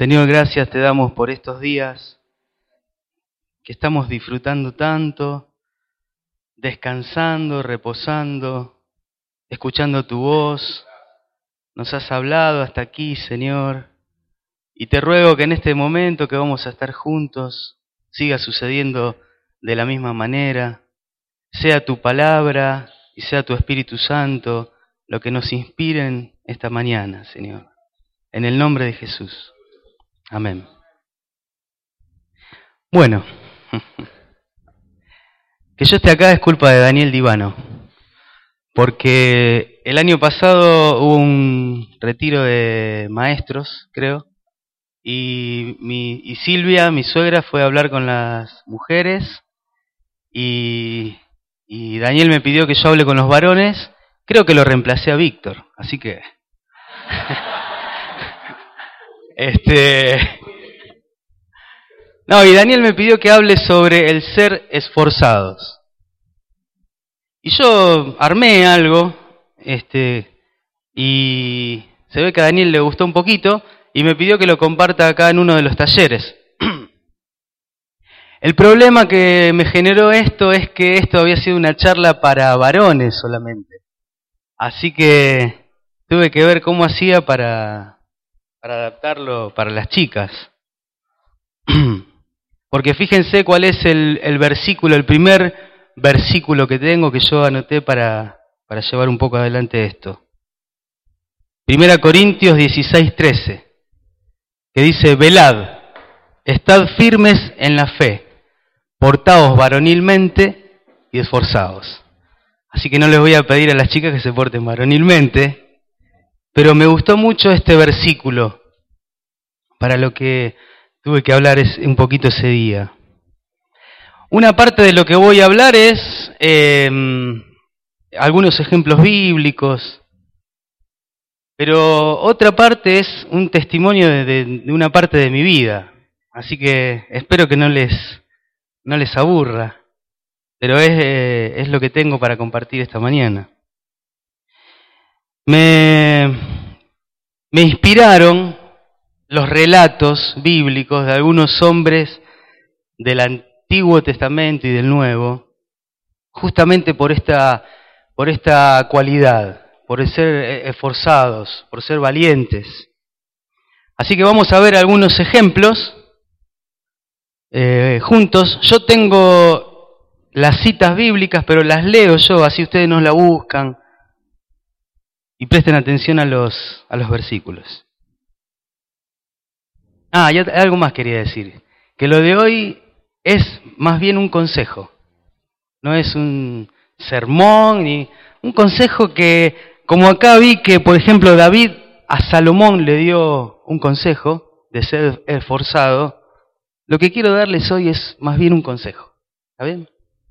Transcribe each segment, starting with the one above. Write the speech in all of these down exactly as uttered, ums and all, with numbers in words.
Señor, gracias te damos por estos días que estamos disfrutando tanto, descansando, reposando, escuchando tu voz. Nos has hablado hasta aquí, Señor, y te ruego que en este momento que vamos a estar juntos siga sucediendo de la misma manera. Sea tu palabra y sea tu Espíritu Santo lo que nos inspiren esta mañana, Señor. En el nombre de Jesús. Amén. Bueno, que yo esté acá es culpa de Daniel Divano, porque el año pasado hubo un retiro de maestros, creo, y, mi, y Silvia, mi suegra, fue a hablar con las mujeres, y, y Daniel me pidió que yo hable con los varones. Creo que lo reemplacé a Víctor, así que... Este, no, y Daniel me pidió que hable sobre el ser esforzados. Y yo armé algo, este, y se ve que a Daniel le gustó un poquito, y me pidió que lo comparta acá en uno de los talleres. El problema que me generó esto es que esto había sido una charla para varones solamente. Así que tuve que ver cómo hacía para... para adaptarlo para las chicas. Porque fíjense cuál es el, el versículo, el primer versículo que tengo que yo anoté para, para llevar un poco adelante esto. Primera Corintios dieciséis, trece, que dice: velad, estad firmes en la fe, portaos varonilmente y esforzaos. Así que no les voy a pedir a las chicas que se porten varonilmente, pero me gustó mucho este versículo para lo que tuve que hablar es un poquito ese día. Una parte de lo que voy a hablar es eh, algunos ejemplos bíblicos, pero otra parte es un testimonio de, de, de una parte de mi vida. Así que espero que no les, no les aburra, pero es, eh, es lo que tengo para compartir esta mañana. Me... Me inspiraron los relatos bíblicos de algunos hombres del Antiguo Testamento y del Nuevo, justamente por esta, por esta cualidad, por el ser esforzados, por ser valientes. Así que vamos a ver algunos ejemplos eh, juntos. Yo tengo las citas bíblicas, pero las leo yo, así ustedes no la buscan. Y presten atención a los, a los versículos. Ah, y algo más quería decir. Que lo de hoy es más bien un consejo. No es un sermón, ni un consejo que, como acá vi que, por ejemplo, David a Salomón le dio un consejo de ser esforzado, lo que quiero darles hoy es más bien un consejo. ¿Está bien?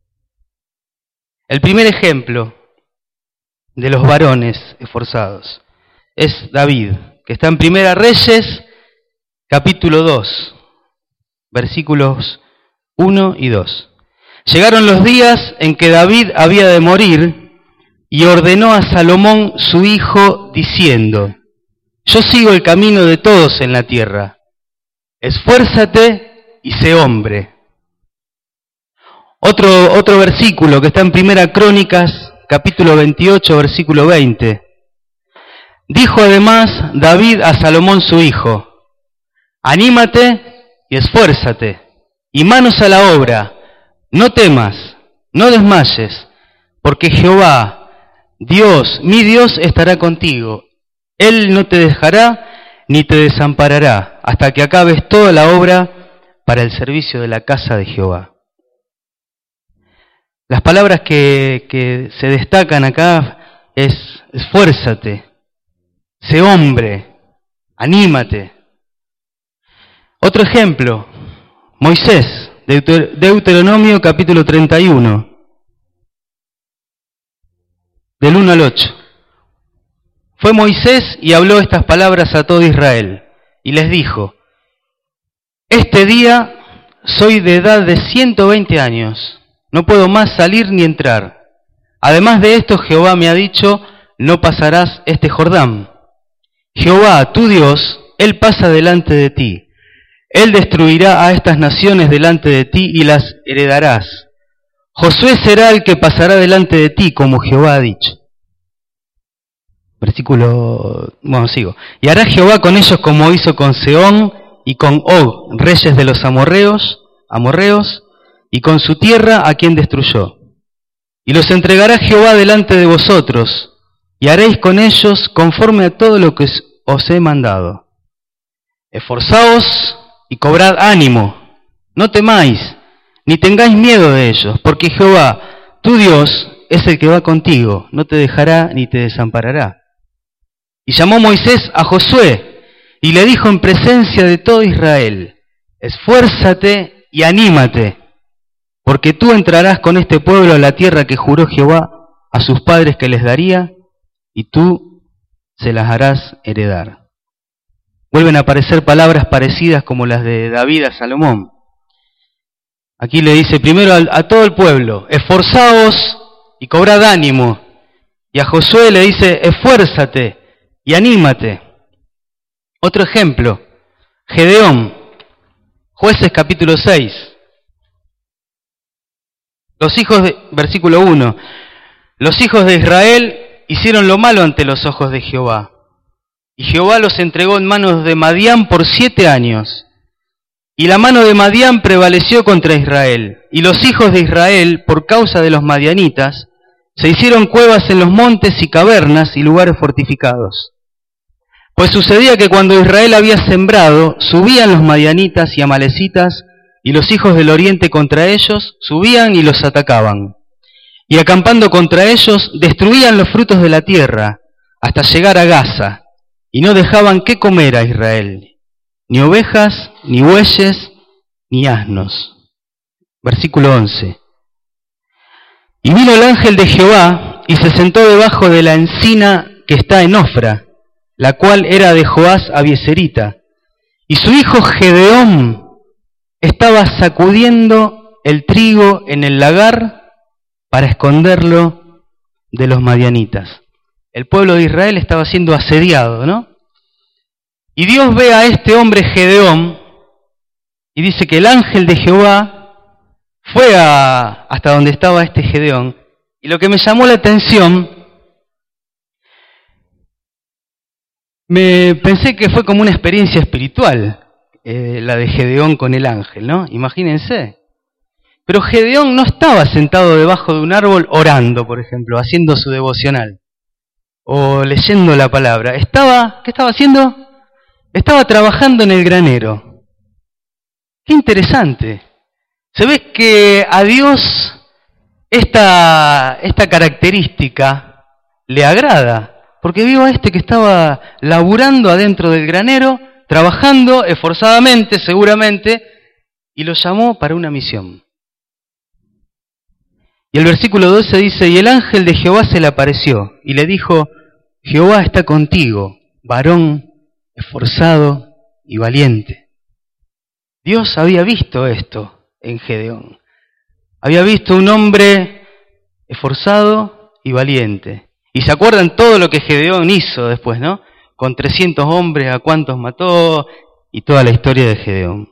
El primer ejemplo de los varones esforzados es David, que está en Primera Reyes, capítulo dos, versículos uno y dos. Llegaron los días en que David había de morir y ordenó a Salomón su hijo diciendo: yo sigo el camino de todos en la tierra, esfuérzate y sé hombre. Otro, otro versículo que está en Primera Crónicas, capítulo veintiocho, versículo veinte. Dijo además David a Salomón su hijo: anímate y esfuérzate, y manos a la obra, no temas, no desmayes, porque Jehová, Dios, mi Dios, estará contigo. Él no te dejará ni te desamparará, hasta que acabes toda la obra para el servicio de la casa de Jehová. Las palabras que, que se destacan acá es: esfuérzate, sé hombre, anímate. Otro ejemplo, Moisés, Deuter- Deuteronomio capítulo treinta y uno, del uno al ocho. Fue Moisés y habló estas palabras a todo Israel, y les dijo: este día soy de edad de ciento veinte años. No puedo más salir ni entrar. Además de esto, Jehová me ha dicho: no pasarás este Jordán. Jehová, tu Dios, Él pasa delante de ti. Él destruirá a estas naciones delante de ti y las heredarás. Josué será el que pasará delante de ti, como Jehová ha dicho. Versículo, bueno, sigo. Y hará Jehová con ellos como hizo con Sehón y con Og, reyes de los amorreos, amorreos, y con su tierra a quien destruyó. Y los entregará Jehová delante de vosotros, y haréis con ellos conforme a todo lo que os he mandado. Esforzaos y cobrad ánimo, no temáis, ni tengáis miedo de ellos, porque Jehová, tu Dios, es el que va contigo, no te dejará ni te desamparará. Y llamó Moisés a Josué, y le dijo en presencia de todo Israel, esfuérzate y anímate, porque tú entrarás con este pueblo a la tierra que juró Jehová a sus padres que les daría, y tú se las harás heredar. Vuelven a aparecer palabras parecidas como las de David a Salomón. Aquí le dice primero a, a todo el pueblo, esforzaos y cobrad ánimo. Y a Josué le dice, esfuérzate y anímate. Otro ejemplo, Gedeón, Jueces capítulo seis. Los hijos de, versículo uno, los hijos de Israel hicieron lo malo ante los ojos de Jehová, y Jehová los entregó en manos de Madián por siete años, y la mano de Madián prevaleció contra Israel, y los hijos de Israel, por causa de los madianitas, se hicieron cuevas en los montes y cavernas y lugares fortificados. Pues sucedía que cuando Israel había sembrado, subían los madianitas y amalecitas, y los hijos del oriente contra ellos subían y los atacaban. Y acampando contra ellos, destruían los frutos de la tierra, hasta llegar a Gaza, y no dejaban qué comer a Israel, ni ovejas, ni bueyes, ni asnos. Versículo once. Y vino el ángel de Jehová, y se sentó debajo de la encina que está en Ofra, la cual era de Joás Abieserita, y su hijo Gedeón estaba sacudiendo el trigo en el lagar para esconderlo de los madianitas. El pueblo de Israel estaba siendo asediado, ¿no? Y Dios ve a este hombre Gedeón y dice que el ángel de Jehová fue a, hasta donde estaba este Gedeón. Y lo que me llamó la atención, me pensé que fue como una experiencia espiritual. Eh, la de Gedeón con el ángel, ¿no? Imagínense. Pero Gedeón no estaba sentado debajo de un árbol orando, por ejemplo, haciendo su devocional o leyendo la palabra. Estaba, ¿qué estaba haciendo? Estaba trabajando en el granero. Qué interesante. Se ve que a Dios esta, esta característica le agrada, porque vio a este que estaba laburando adentro del granero, trabajando esforzadamente, seguramente, y lo llamó para una misión. Y el versículo doce dice, y el ángel de Jehová se le apareció, y le dijo, Jehová está contigo, varón esforzado y valiente. Dios había visto esto en Gedeón. Había visto un hombre esforzado y valiente. Y se acuerdan todo lo que Gedeón hizo después, ¿no? Con trescientos hombres, a cuántos mató, y toda la historia de Gedeón.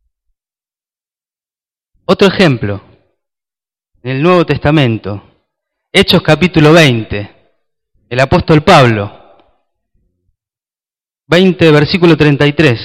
Otro ejemplo, en el Nuevo Testamento, Hechos capítulo veinte, el apóstol Pablo, veinte, versículo treinta y tres.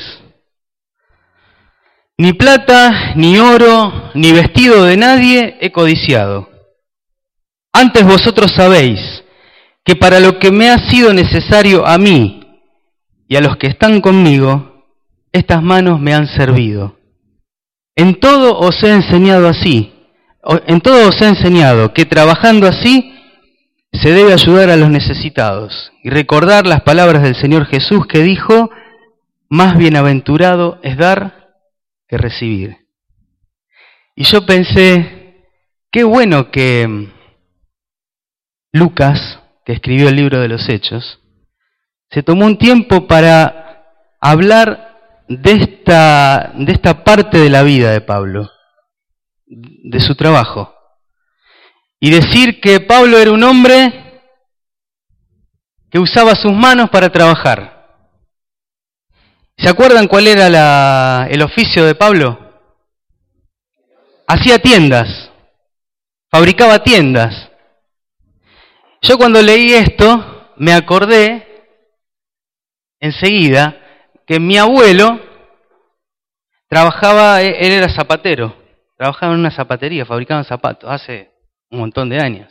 Ni plata, ni oro, ni vestido de nadie he codiciado. Antes vosotros sabéis que para lo que me ha sido necesario a mí, y a los que están conmigo, estas manos me han servido. En todo os he enseñado así, en todo os he enseñado que trabajando así se debe ayudar a los necesitados y recordar las palabras del Señor Jesús que dijo, más bienaventurado es dar que recibir. Y yo pensé, qué bueno que Lucas, que escribió el libro de los Hechos, se tomó un tiempo para hablar de esta, de esta parte de la vida de Pablo, de su trabajo, y decir que Pablo era un hombre que usaba sus manos para trabajar. ¿Se acuerdan cuál era la, el oficio de Pablo? Hacía tiendas, fabricaba tiendas. Yo cuando leí esto me acordé enseguida que mi abuelo trabajaba, él era zapatero, trabajaba en una zapatería, fabricaban zapatos hace un montón de años.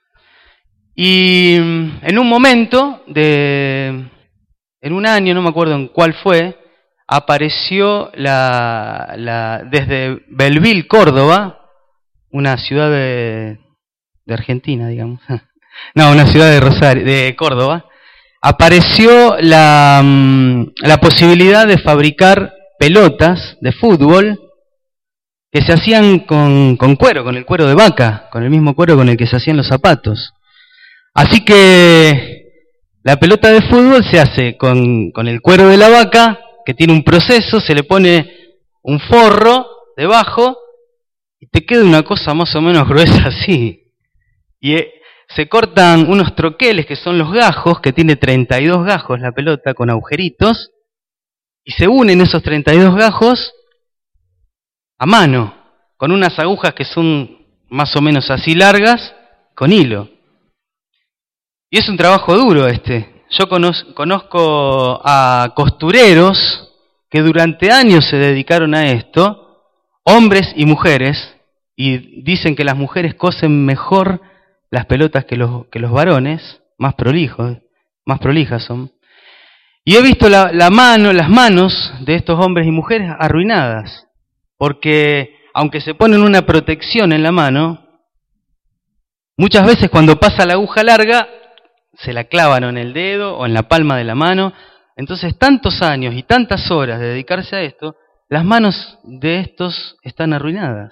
Y en un momento, de, en un año, no me acuerdo en cuál fue, apareció la, la, desde Belville, Córdoba, una ciudad de, de Argentina, digamos, no, una ciudad de Rosario, de Córdoba, apareció la, la posibilidad de fabricar pelotas de fútbol que se hacían con, con cuero, con el cuero de vaca, con el mismo cuero con el que se hacían los zapatos. Así que la pelota de fútbol se hace con, con el cuero de la vaca, que tiene un proceso, se le pone un forro debajo y te queda una cosa más o menos gruesa así. Y eh, se cortan unos troqueles que son los gajos, que tiene treinta y dos gajos la pelota con agujeritos, y se unen esos treinta y dos gajos a mano, con unas agujas que son más o menos así largas, con hilo. Y es un trabajo duro este. Yo conozco a costureros que durante años se dedicaron a esto, hombres y mujeres, y dicen que las mujeres cosen mejor las pelotas que los, que los varones, más prolijos, más prolijas son. Y he visto la, la mano, las manos de estos hombres y mujeres arruinadas, porque aunque se ponen una protección en la mano, muchas veces cuando pasa la aguja larga, se la clavan en el dedo o en la palma de la mano. Entonces, tantos años y tantas horas de dedicarse a esto, las manos de estos están arruinadas.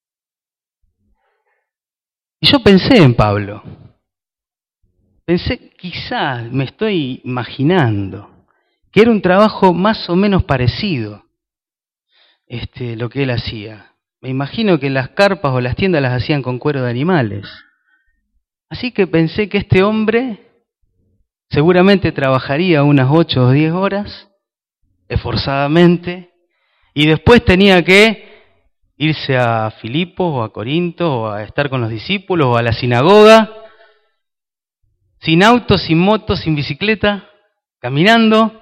Y yo pensé en Pablo. Pensé, quizás me estoy imaginando, que era un trabajo más o menos parecido este, lo que él hacía. Me imagino que las carpas o las tiendas las hacían con cuero de animales. Así que pensé que este hombre seguramente trabajaría unas ocho o diez horas, esforzadamente, y después tenía que irse a Filipos o a Corinto o a estar con los discípulos o a la sinagoga, sin auto, sin moto, sin bicicleta, caminando.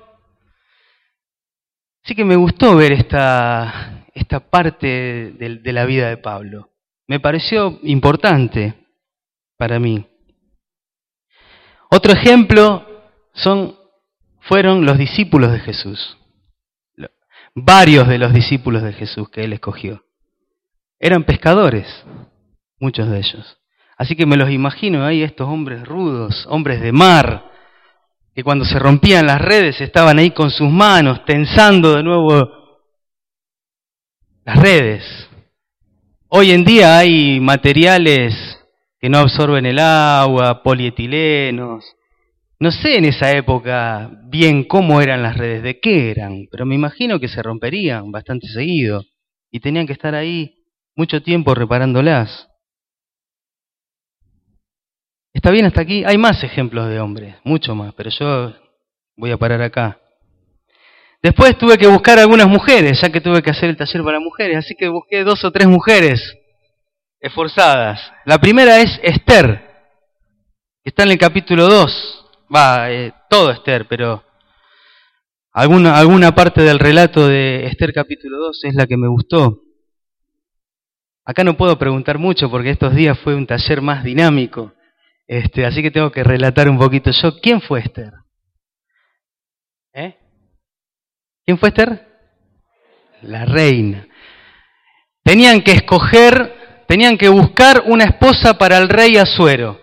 Así que me gustó ver esta, esta parte de, de la vida de Pablo. Me pareció importante para mí. Otro ejemplo son, fueron los discípulos de Jesús. Varios de los discípulos de Jesús que él escogió. Eran pescadores, muchos de ellos. Así que me los imagino ahí, estos hombres rudos, hombres de mar, que cuando se rompían las redes estaban ahí con sus manos, tensando de nuevo las redes. Hoy en día hay materiales que no absorben el agua, polietilenos. No sé en esa época bien cómo eran las redes, de qué eran, pero me imagino que se romperían bastante seguido y tenían que estar ahí mucho tiempo reparándolas. ¿Está bien hasta aquí? Hay más ejemplos de hombres, mucho más, pero yo voy a parar acá. Después tuve que buscar algunas mujeres, ya que tuve que hacer el taller para mujeres, así que busqué dos o tres mujeres esforzadas. La primera es Esther, que está en el capítulo dos. Va, eh, todo Esther, pero alguna, alguna parte del relato de Esther capítulo dos es la que me gustó. Acá no puedo preguntar mucho porque estos días fue un taller más dinámico, este, así que tengo que relatar un poquito yo. ¿Quién fue Esther? ¿Eh? ¿Quién fue Esther? La reina. Tenían que escoger, tenían que buscar una esposa para el rey Asuero.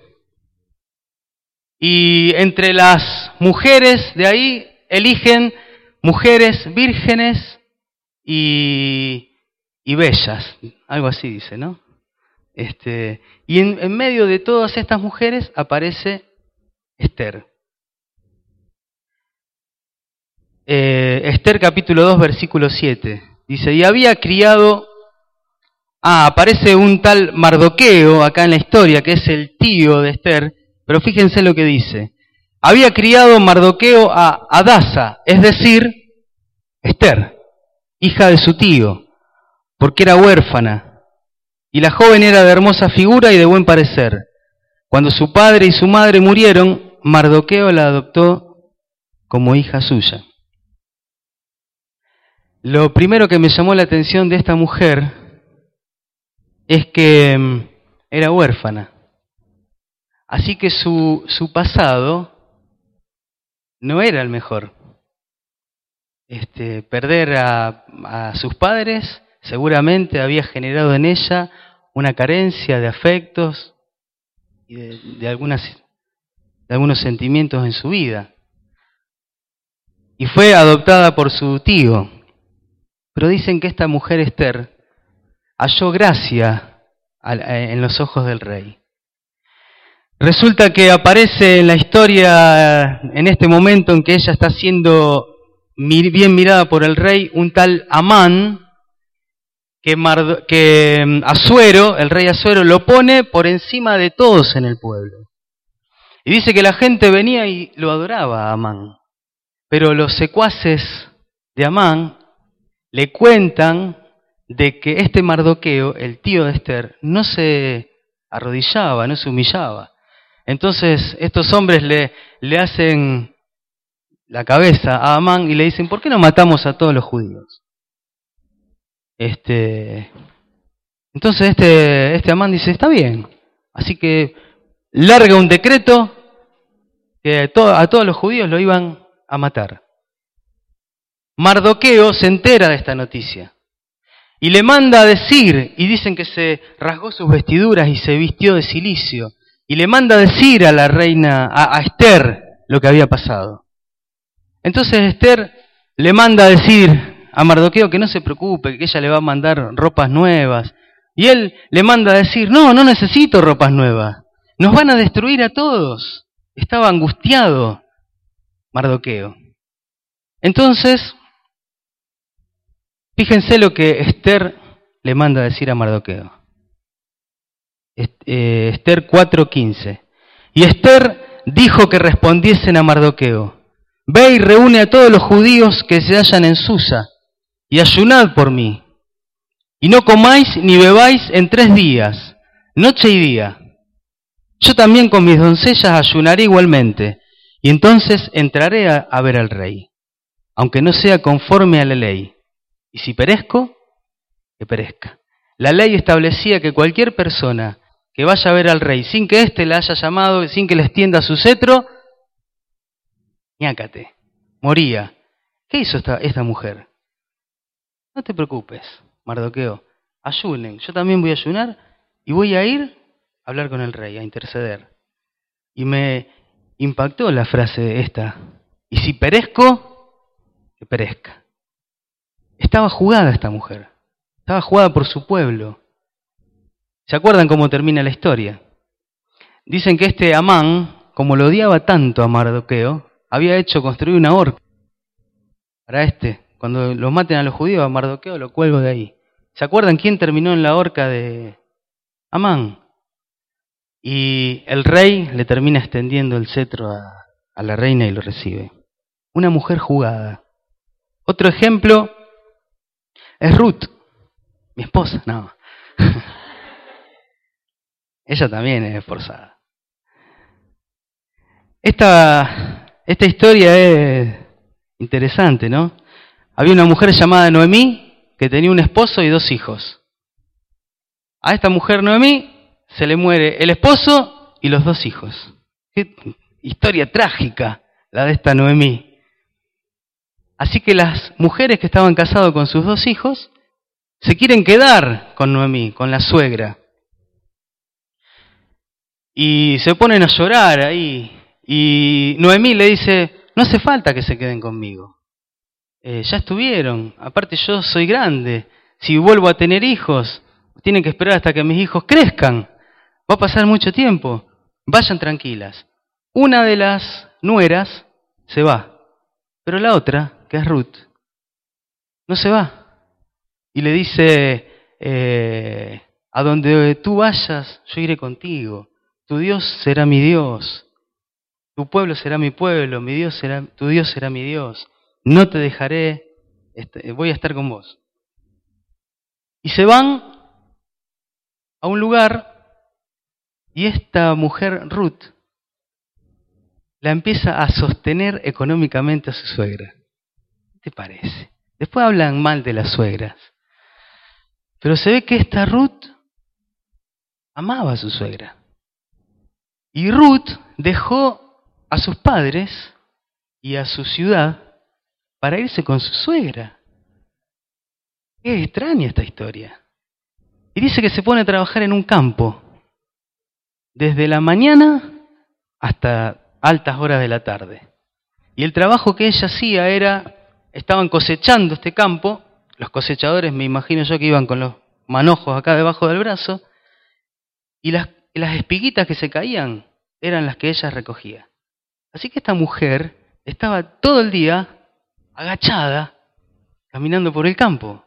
Y entre las mujeres de ahí eligen mujeres vírgenes y, y bellas, algo así dice, ¿no? Este, y en, en medio de todas estas mujeres aparece Esther. Eh, Esther capítulo dos versículo siete, dice, y había criado, ah, aparece un tal Mardoqueo acá en la historia, que es el tío de Esther. Pero fíjense lo que dice. Había criado Mardoqueo a Hadasa, es decir, Ester, hija de su tío, porque era huérfana, y la joven era de hermosa figura y de buen parecer. Cuando su padre y su madre murieron, Mardoqueo la adoptó como hija suya. Lo primero que me llamó la atención de esta mujer es que um, era huérfana. Así que su, su pasado no era el mejor. Este, perder a, a sus padres seguramente había generado en ella una carencia de afectos y de, de, algunas, de algunos sentimientos en su vida. Y fue adoptada por su tío. Pero dicen que esta mujer Ester halló gracia en los ojos del rey. Resulta que aparece en la historia, en este momento en que ella está siendo bien mirada por el rey, un tal Amán, que, Mardo, que Asuero, el rey Asuero, lo pone por encima de todos en el pueblo. Y dice que la gente venía y lo adoraba a Amán. Pero los secuaces de Amán le cuentan de que este Mardoqueo, el tío de Ester, no se arrodillaba, no se humillaba. Entonces estos hombres le, le hacen la cabeza a Amán y le dicen, ¿por qué no matamos a todos los judíos? Este, entonces este, este Amán dice, está bien. Así que larga un decreto que a, to- a todos los judíos lo iban a matar. Mardoqueo se entera de esta noticia y le manda a decir, y dicen que se rasgó sus vestiduras y se vistió de cilicio, y le manda a decir a la reina, a, a Ester, lo que había pasado. Entonces Ester le manda a decir a Mardoqueo que no se preocupe, que ella le va a mandar ropas nuevas, y él le manda a decir, no, no necesito ropas nuevas, nos van a destruir a todos. Estaba angustiado Mardoqueo. Entonces, fíjense lo que Ester le manda a decir a Mardoqueo. Ester cuatro quince. Y Ester dijo que respondiesen a Mardoqueo, ve y reúne a todos los judíos que se hallan en Susa, y ayunad por mí, y no comáis ni bebáis en tres días, noche y día. Yo también con mis doncellas ayunaré igualmente, y entonces entraré a, a ver al rey, aunque no sea conforme a la ley. Y si perezco, que perezca. La ley establecía que cualquier persona que vaya a ver al rey sin que éste le haya llamado, sin que le extienda su cetro, ñácate, moría. ¿Qué hizo esta, esta mujer? No te preocupes, Mardoqueo, ayunen. Yo también voy a ayunar y voy a ir a hablar con el rey, a interceder. Y me impactó la frase esta. Y si perezco, que perezca. Estaba jugada esta mujer. Estaba jugada por su pueblo. ¿Se acuerdan cómo termina la historia? Dicen que este Amán, como lo odiaba tanto a Mardoqueo, había hecho construir una horca para este. Cuando los maten a los judíos, a Mardoqueo lo cuelgo de ahí. ¿Se acuerdan quién terminó en la horca de Amán? Y el rey le termina extendiendo el cetro a, a la reina y lo recibe. Una mujer jugada. Otro ejemplo es Ruth, mi esposa, no. Ella también es esforzada. Esta, esta historia es interesante, ¿no? Había una mujer llamada Noemí que tenía un esposo y dos hijos. A esta mujer Noemí se le muere el esposo y los dos hijos. Qué historia trágica la de esta Noemí. Así que las mujeres que estaban casadas con sus dos hijos se quieren quedar con Noemí, con la suegra. Y se ponen a llorar ahí. Y Noemí le dice, no hace falta que se queden conmigo. Eh, ya estuvieron. Aparte yo soy grande. Si vuelvo a tener hijos, tienen que esperar hasta que mis hijos crezcan. Va a pasar mucho tiempo. Vayan tranquilas. Una de las nueras se va. Pero la otra, que es Ruth, no se va. Y le dice, eh, a donde tú vayas, yo iré contigo. Tu Dios será mi Dios. Tu pueblo será mi pueblo. Mi Dios será, tu Dios será mi Dios. No te dejaré voy a estar con vos. Y se van a un lugar y esta mujer, Ruth, la empieza a sostener económicamente a su suegra. ¿Qué te parece? Después hablan mal de las suegras. Pero se ve que esta Ruth amaba a su suegra. Y Ruth dejó a sus padres y a su ciudad para irse con su suegra. Es extraña esta historia. Y dice que se pone a trabajar en un campo, desde la mañana hasta altas horas de la tarde. Y el trabajo que ella hacía era, estaban cosechando este campo, los cosechadores me imagino yo que iban con los manojos acá debajo del brazo, y las, las espiguitas que se caían eran las que ella recogía. Así que esta mujer estaba todo el día agachada, caminando por el campo.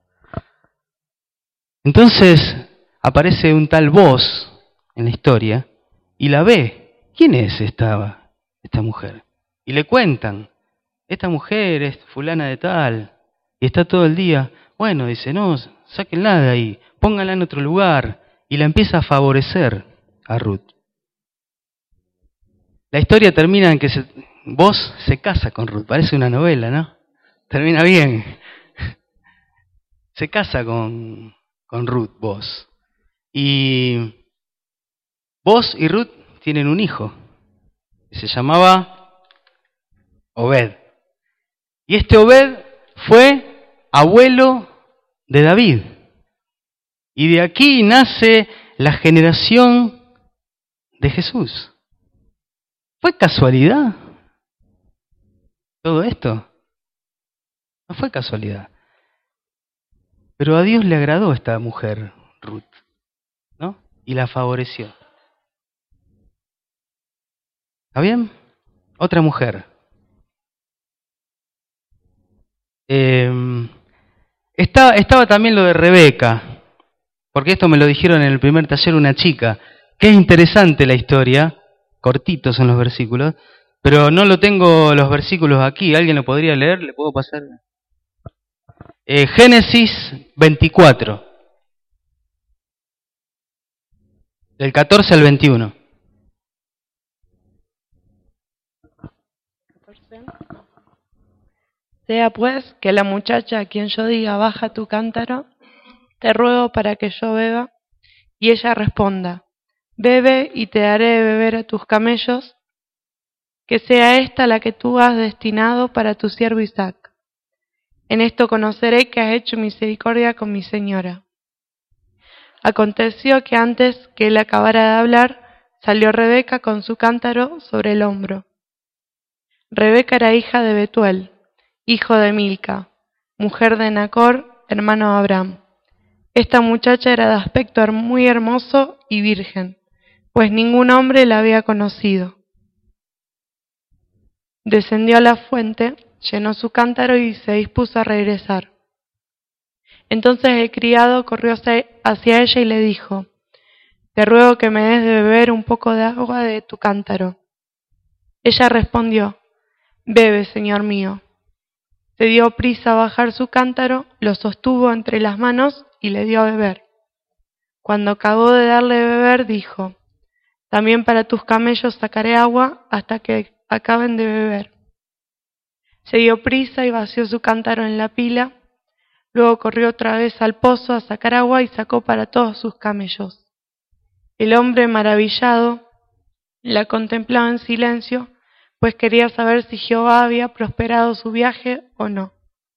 Entonces aparece un tal Boaz en la historia y la ve. ¿Quién es esta, esta mujer? Y le cuentan, esta mujer es fulana de tal, y está todo el día. Bueno, dice, no, sáquenla de ahí, pónganla en otro lugar, y la empieza a favorecer a Ruth. La historia termina en que se, Boaz se casa con Ruth, parece una novela, ¿no? Termina bien. Se casa con, con Ruth, Boaz. Y Boaz y Ruth tienen un hijo, que se llamaba Obed. Y este Obed fue abuelo de David. Y de aquí nace la generación de Jesús. ¿Fue casualidad todo esto? No fue casualidad. Pero a Dios le agradó esta mujer, Ruth, ¿no? Y la favoreció. ¿Está bien? Otra mujer. Eh, estaba, estaba también lo de Rebeca, porque esto me lo dijeron en el primer taller una chica, que es interesante la historia, cortitos son los versículos, pero no lo tengo los versículos aquí. ¿Alguien lo podría leer? ¿Le puedo pasar? Eh, Génesis veinticuatro, del catorce al veintiuno. Sea pues que la muchacha a quien yo diga, baja tu cántaro, te ruego para que yo beba, y ella responda, bebe y te daré de beber a tus camellos, que sea esta la que tú has destinado para tu siervo Isaac. En esto conoceré que has hecho misericordia con mi señora. Aconteció que antes que él acabara de hablar, salió Rebeca con su cántaro sobre el hombro. Rebeca era hija de Betuel, hijo de Milca, mujer de Nacor, hermano de Abraham. Esta muchacha era de aspecto muy hermoso y virgen, pues ningún hombre la había conocido. Descendió a la fuente, llenó su cántaro y se dispuso a regresar. Entonces el criado corrió hacia ella y le dijo, te ruego que me des de beber un poco de agua de tu cántaro. Ella respondió, bebe, señor mío. Se dio prisa a bajar su cántaro, lo sostuvo entre las manos y le dio a beber. Cuando acabó de darle de beber, dijo, también para tus camellos sacaré agua hasta que acaben de beber. Se dio prisa y vació su cántaro en la pila, luego corrió otra vez al pozo a sacar agua y sacó para todos sus camellos. El hombre, maravillado, la contemplaba en silencio, pues quería saber si Jehová había prosperado su viaje o no.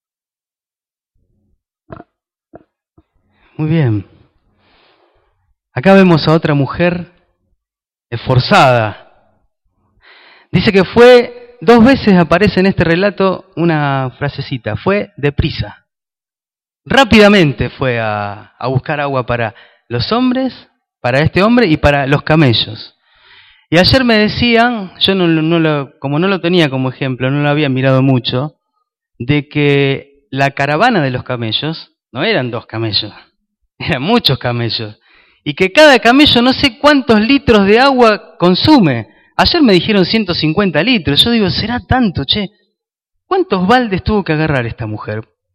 Muy bien. Acá vemos a otra mujer esforzada. Dice que fue, dos veces aparece en este relato una frasecita, fue deprisa. Rápidamente fue a, a buscar agua para los hombres, para este hombre y para los camellos. Y ayer me decían, yo no, no lo, como no lo tenía como ejemplo, no lo había mirado mucho, de que la caravana de los camellos no eran dos camellos, eran muchos camellos. Y que cada camello no sé cuántos litros de agua consume. Ayer me dijeron ciento cincuenta litros. Yo digo, ¿será tanto, che? ¿Cuántos baldes tuvo que agarrar esta mujer?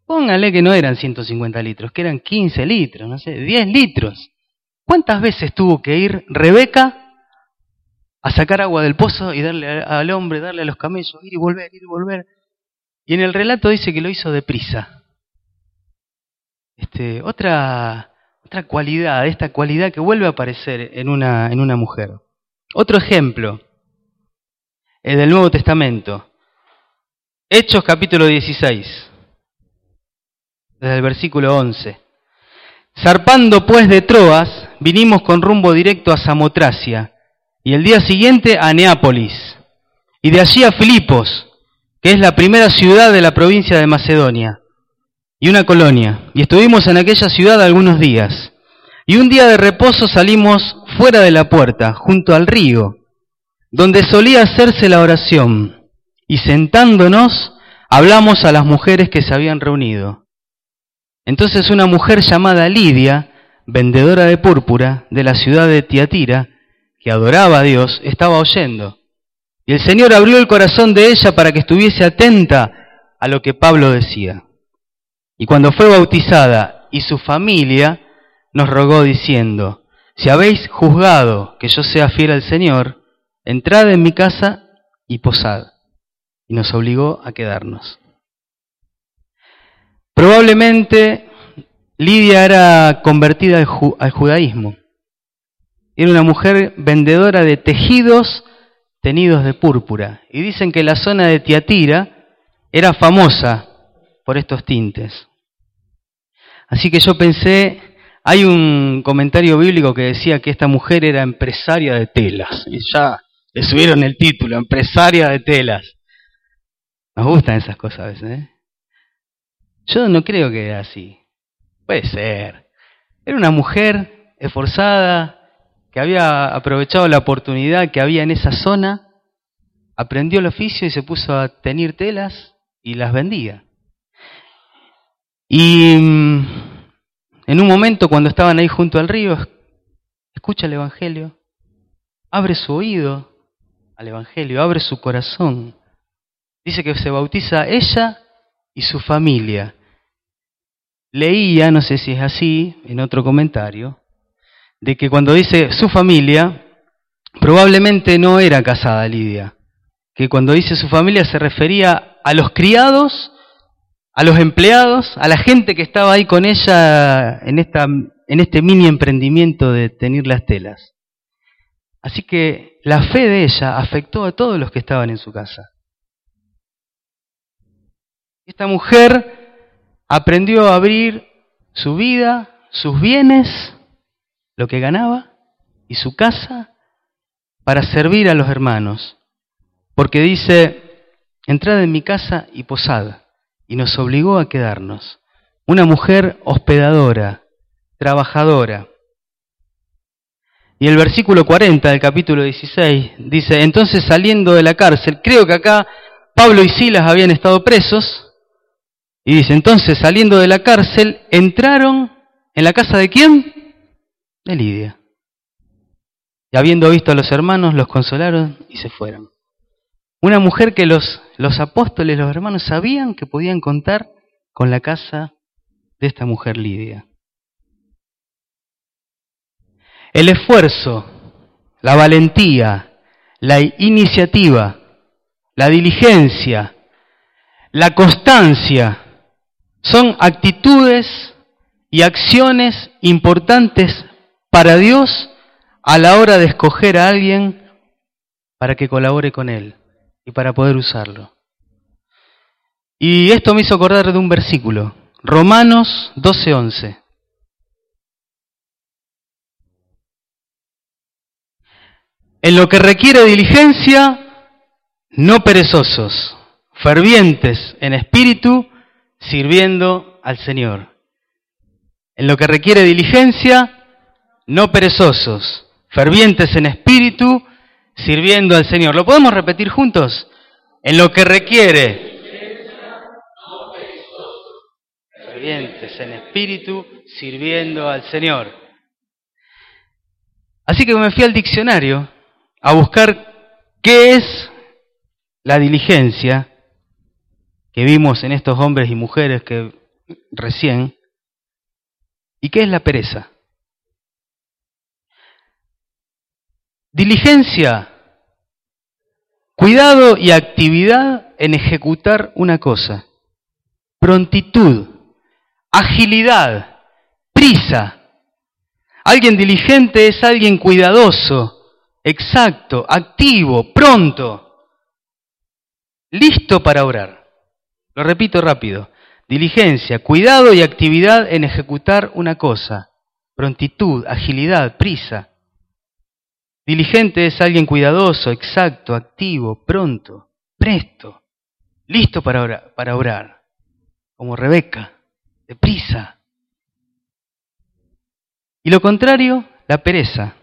Póngale que no eran ciento cincuenta litros, que eran quince litros, no sé, diez litros. ¿Cuántas veces tuvo que ir Rebeca a sacar agua del pozo y darle al hombre, darle a los camellos, ir y volver, ir y volver? Y en el relato dice que lo hizo deprisa. Este, otra, otra cualidad, esta cualidad que vuelve a aparecer en una, en una mujer. Otro ejemplo es del Nuevo Testamento. Hechos capítulo dieciséis, desde el versículo once. Zarpando pues de Troas, vinimos con rumbo directo a Samotracia, y el día siguiente a Neápolis, y de allí a Filipos, que es la primera ciudad de la provincia de Macedonia, y una colonia, y estuvimos en aquella ciudad algunos días. Y un día de reposo salimos fuera de la puerta, junto al río, donde solía hacerse la oración, y sentándonos hablamos a las mujeres que se habían reunido. Entonces una mujer llamada Lidia, vendedora de púrpura de la ciudad de Tiatira, que adoraba a Dios, estaba oyendo. Y el Señor abrió el corazón de ella para que estuviese atenta a lo que Pablo decía. Y cuando fue bautizada y su familia, nos rogó diciendo: si habéis juzgado que yo sea fiel al Señor, entrad en mi casa y posad. Y nos obligó a quedarnos. Probablemente Lidia era convertida al, ju- al judaísmo. Era una mujer vendedora de tejidos teñidos de púrpura. Y dicen que la zona de Tiatira era famosa por estos tintes. Así que yo pensé, hay un comentario bíblico que decía que esta mujer era empresaria de telas. Y ya le subieron el título, empresaria de telas. Nos gustan esas cosas a veces, ¿eh? Yo no creo que era así. Puede ser. Era una mujer esforzada, que había aprovechado la oportunidad que había en esa zona, aprendió el oficio y se puso a teñir telas y las vendía. Y en un momento, cuando estaban ahí junto al río, escucha el Evangelio, abre su oído al Evangelio, abre su corazón. Dice que se bautiza ella y su familia. Leía, no sé si es así, en otro comentario, de que cuando dice su familia, probablemente no era casada Lidia. Que cuando dice su familia se refería a los criados, a los empleados, a la gente que estaba ahí con ella en, esta, en este mini emprendimiento de teñir las telas. Así que la fe de ella afectó a todos los que estaban en su casa. Esta mujer aprendió a abrir su vida, sus bienes, lo que ganaba, y su casa para servir a los hermanos. Porque dice, entrad en mi casa y posad. Y nos obligó a quedarnos. Una mujer hospedadora, trabajadora. Y el versículo cuarenta del capítulo dieciséis dice, entonces saliendo de la cárcel, creo que acá Pablo y Silas habían estado presos, y dice, entonces saliendo de la cárcel, entraron en la casa de ¿quién? De Lidia. Y habiendo visto a los hermanos, los consolaron y se fueron. Una mujer que los, los apóstoles, los hermanos, sabían que podían contar con la casa de esta mujer Lidia. El esfuerzo, la valentía, la iniciativa, la diligencia, la constancia, son actitudes y acciones importantes para Dios a la hora de escoger a alguien para que colabore con Él y para poder usarlo. Y esto me hizo acordar de un versículo, Romanos doce once. En lo que requiere diligencia, no perezosos, fervientes en espíritu, sirviendo al Señor. En lo que requiere diligencia, no perezosos, fervientes en espíritu, sirviendo al Señor. ¿Lo podemos repetir juntos? En lo que requiere, no perezosos, fervientes en espíritu, sirviendo al Señor. Así que me fui al diccionario a buscar qué es la diligencia que vimos en estos hombres y mujeres que recién. ¿Y qué es la pereza? Diligencia, cuidado y actividad en ejecutar una cosa. Prontitud, agilidad, prisa. Alguien diligente es alguien cuidadoso, exacto, activo, pronto, listo para obrar. Lo repito rápido. Diligencia, cuidado y actividad en ejecutar una cosa. Prontitud, agilidad, prisa. Diligente es alguien cuidadoso, exacto, activo, pronto, presto, listo para obrar, para obrar. Como Rebeca, deprisa. Y lo contrario, la pereza.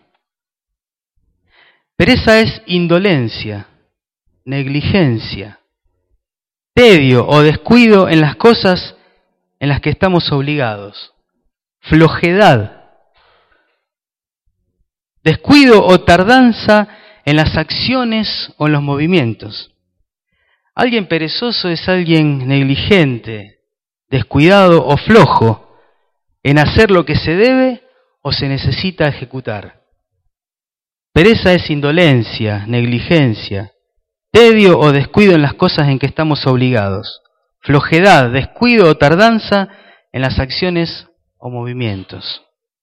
Pereza es indolencia, negligencia, tedio o descuido en las cosas en las que estamos obligados, flojedad, descuido o tardanza en las acciones o en los movimientos. Alguien perezoso es alguien negligente, descuidado o flojo en hacer lo que se debe o se necesita ejecutar. Pereza es indolencia, negligencia, tedio o descuido en las cosas en que estamos obligados. Flojedad, descuido o tardanza en las acciones o movimientos.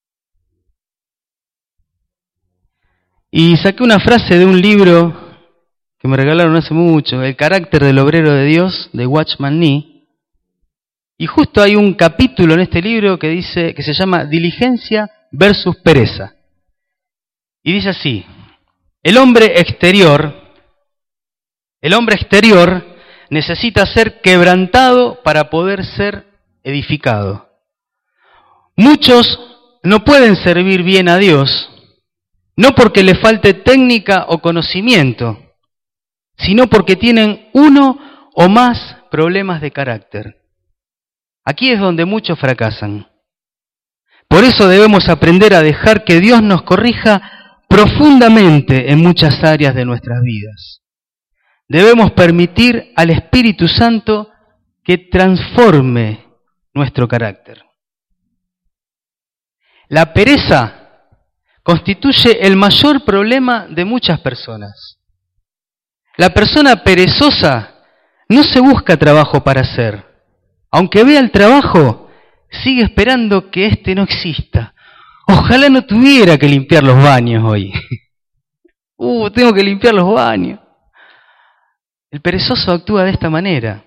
Y saqué una frase de un libro que me regalaron hace mucho, El carácter del obrero de Dios, de Watchman Nee. Y justo hay un capítulo en este libro que dice, que se llama Diligencia versus pereza. Y dice así: el hombre exterior, el hombre exterior necesita ser quebrantado para poder ser edificado. Muchos no pueden servir bien a Dios, no porque le falte técnica o conocimiento, sino porque tienen uno o más problemas de carácter. Aquí es donde muchos fracasan. Por eso debemos aprender a dejar que Dios nos corrija profundamente en muchas áreas de nuestras vidas. Debemos permitir al Espíritu Santo que transforme nuestro carácter. La pereza constituye el mayor problema de muchas personas. La persona perezosa no se busca trabajo para hacer. Aunque vea el trabajo, sigue esperando que éste no exista. Ojalá no tuviera que limpiar los baños hoy. Uh, tengo que limpiar los baños. El perezoso actúa de esta manera.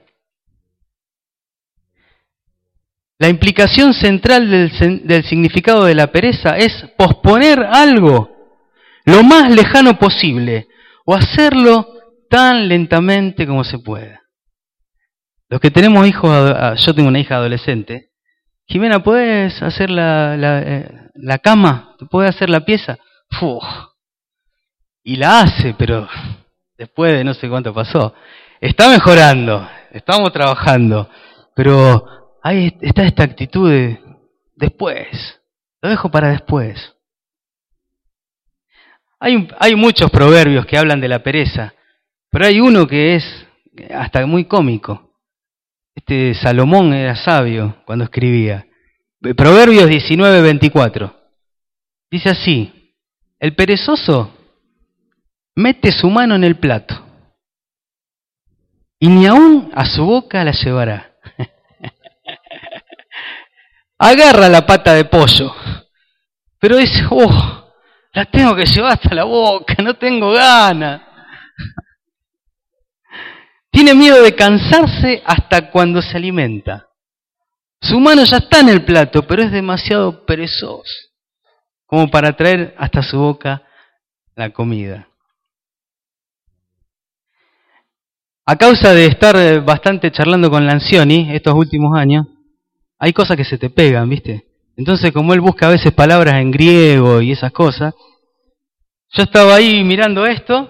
La implicación central del, del significado de la pereza es posponer algo lo más lejano posible o hacerlo tan lentamente como se pueda. Los que tenemos hijos, yo tengo una hija adolescente. Jimena, ¿puedes hacer la, la, eh, la cama? ¿Puedes hacer la pieza? Uf. Y la hace, pero después de no sé cuánto pasó. Está mejorando, estamos trabajando, pero ahí está esta actitud de después, lo dejo para después. Hay, hay muchos proverbios que hablan de la pereza, pero hay uno que es hasta muy cómico. Este Salomón era sabio cuando escribía. Proverbios diecinueve veinticuatro. Dice así: el perezoso mete su mano en el plato y ni aún a su boca la llevará. Agarra la pata de pollo, pero dice, oh, la tengo que llevar hasta la boca, no tengo ganas. Tiene miedo de cansarse hasta cuando se alimenta. Su mano ya está en el plato, pero es demasiado perezoso como para traer hasta su boca la comida. A causa de estar bastante charlando con Lancioni estos últimos años, hay cosas que se te pegan, ¿viste? Entonces, como él busca a veces palabras en griego y esas cosas, yo estaba ahí mirando esto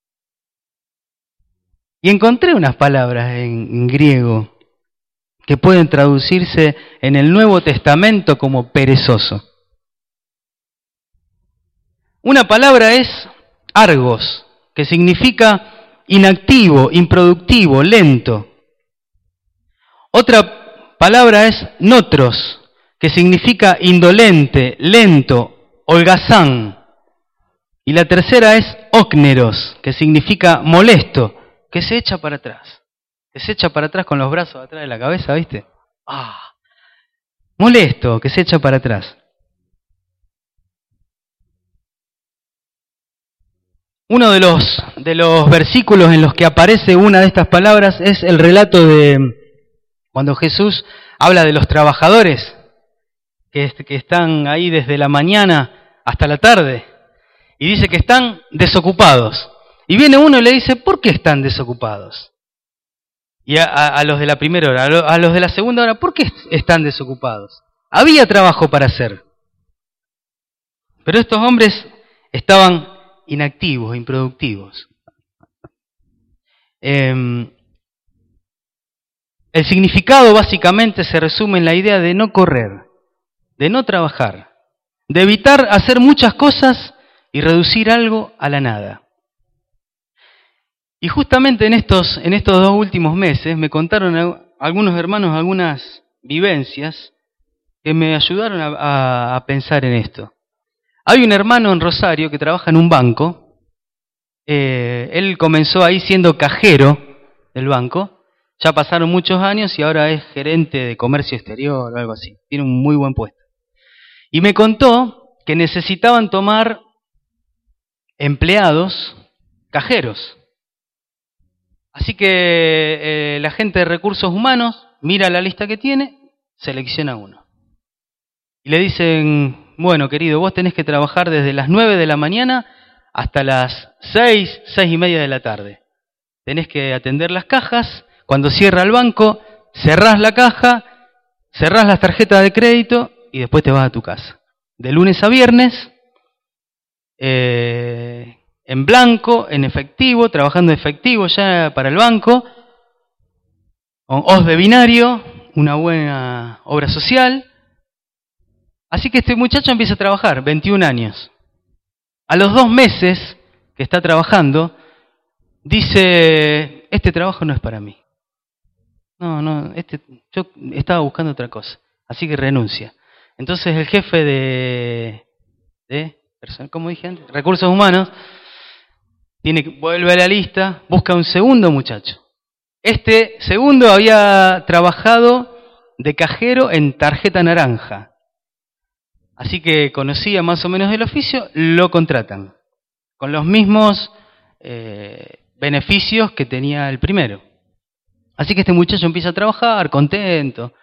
y encontré unas palabras en, en griego que pueden traducirse en el Nuevo Testamento como perezoso. Una palabra es argos, que significa inactivo, improductivo, lento. Otra palabra es notros, que significa indolente, lento, holgazán. Y la tercera es ócneros, que significa molesto, que se echa para atrás. Que se echa para atrás con los brazos atrás de la cabeza, ¿viste? Ah, molesto, que se echa para atrás. Uno de los, de los versículos en los que aparece una de estas palabras es el relato de cuando Jesús habla de los trabajadores que, que están ahí desde la mañana hasta la tarde. Y dice que están desocupados. Y viene uno y le dice, ¿por qué están desocupados? Y a, a, a los de la primera hora, a, lo, a los de la segunda hora, ¿por qué están desocupados? Había trabajo para hacer. Pero estos hombres estaban inactivos, improductivos. Eh, el significado básicamente se resume en la idea de no correr, de no trabajar, de evitar hacer muchas cosas y reducir algo a la nada. Y justamente en estos, en estos dos últimos meses me contaron algunos hermanos algunas vivencias que me ayudaron a, a, a pensar en esto. Hay un hermano en Rosario que trabaja en un banco. Eh, él comenzó ahí siendo cajero del banco. Ya pasaron muchos años y ahora es gerente de comercio exterior o algo así. Tiene un muy buen puesto. Y me contó que necesitaban tomar empleados cajeros. Así que eh, la gente de recursos humanos mira la lista que tiene, selecciona uno. Y le dicen, bueno querido, vos tenés que trabajar desde las nueve de la mañana hasta las seis, seis y media de la tarde. Tenés que atender las cajas, cuando cierra el banco, cerrás la caja, cerrás las tarjetas de crédito y después te vas a tu casa. De lunes a viernes, eh, en blanco, en efectivo, trabajando efectivo ya para el banco, os de binario, una buena obra social. Así que este muchacho empieza a trabajar, veintiún años. A los dos meses que está trabajando, dice, este trabajo no es para mí. No, no, este, yo estaba buscando otra cosa, así que renuncia. Entonces el jefe de, de ¿cómo dije antes? Recursos humanos, tiene, vuelve a la lista, busca un segundo muchacho. Este segundo había trabajado de cajero en tarjeta naranja. Así que conocía más o menos el oficio, lo contratan. Con los mismos eh, beneficios que tenía el primero. Así que este muchacho empieza a trabajar, contento.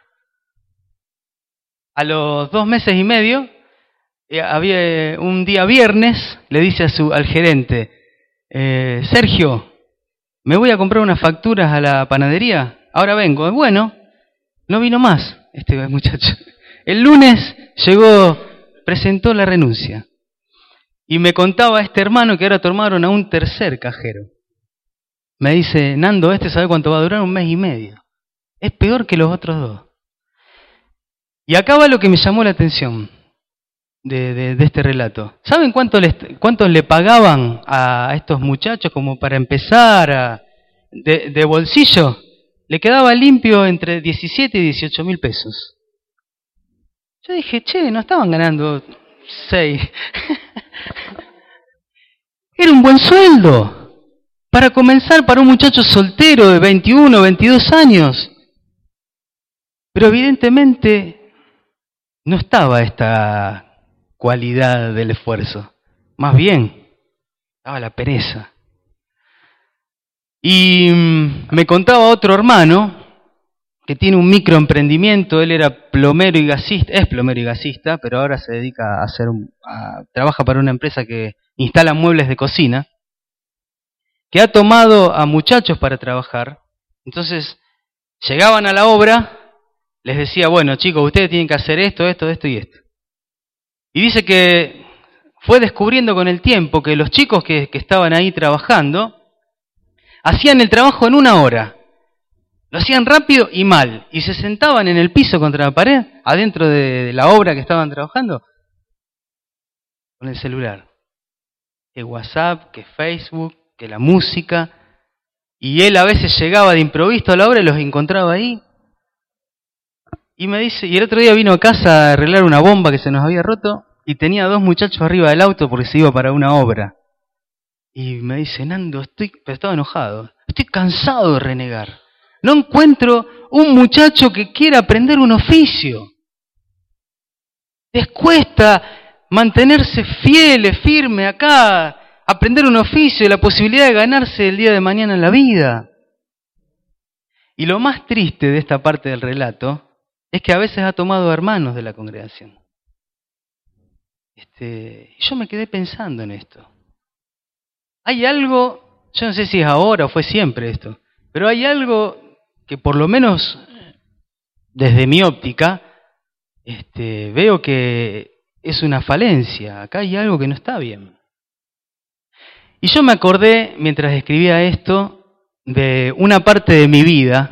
A los dos meses y medio, eh, había un día viernes, le dice a su, al gerente, eh, Sergio, me voy a comprar unas facturas a la panadería, ahora vengo. Bueno, no vino más este muchacho. El lunes llegó, presentó la renuncia. Y me contaba este hermano que ahora tomaron a un tercer cajero. Me dice, Nando, este sabe cuánto va a durar, un mes y medio. Es peor que los otros dos. Y acá va lo que me llamó la atención de, de, de este relato. ¿Saben cuánto, les, cuánto le pagaban a estos muchachos como para empezar a, de, de bolsillo? Le quedaba limpio entre diecisiete y dieciocho mil pesos. Yo dije, che, no estaban ganando seis. Era un buen sueldo. Para comenzar, para un muchacho soltero de veintiuno, veintidós años. Pero evidentemente no estaba esta cualidad del esfuerzo. Más bien, estaba la pereza. Y me contaba otro hermano que tiene un microemprendimiento. Él era plomero y gasista, es plomero y gasista, pero ahora se dedica a hacer un, a, trabaja para una empresa que instala muebles de cocina, que ha tomado a muchachos para trabajar. Entonces llegaban a la obra, les decía, bueno chicos, ustedes tienen que hacer esto, esto, esto y esto. Y dice que fue descubriendo con el tiempo que los chicos que, que estaban ahí trabajando hacían el trabajo en una hora. Lo hacían rápido y mal. Y se sentaban en el piso contra la pared, adentro de, de la obra que estaban trabajando, con el celular. Que WhatsApp, que Facebook, que la música. Y él a veces llegaba de improviso a la obra y los encontraba ahí. Y me dice, y el otro día vino a casa a arreglar una bomba que se nos había roto y tenía dos muchachos arriba del auto porque se iba para una obra. Y me dice, Nando, estoy, pero estaba enojado, estoy cansado de renegar. No encuentro un muchacho que quiera aprender un oficio. Les cuesta mantenerse fieles, firmes acá, aprender un oficio y la posibilidad de ganarse el día de mañana en la vida. Y lo más triste de esta parte del relato es que a veces ha tomado hermanos de la congregación. Este, yo me quedé pensando en esto. Hay algo, yo no sé si es ahora o fue siempre esto, pero hay algo que por lo menos desde mi óptica este, veo que es una falencia. Acá hay algo que no está bien. Y yo me acordé, mientras escribía esto, de una parte de mi vida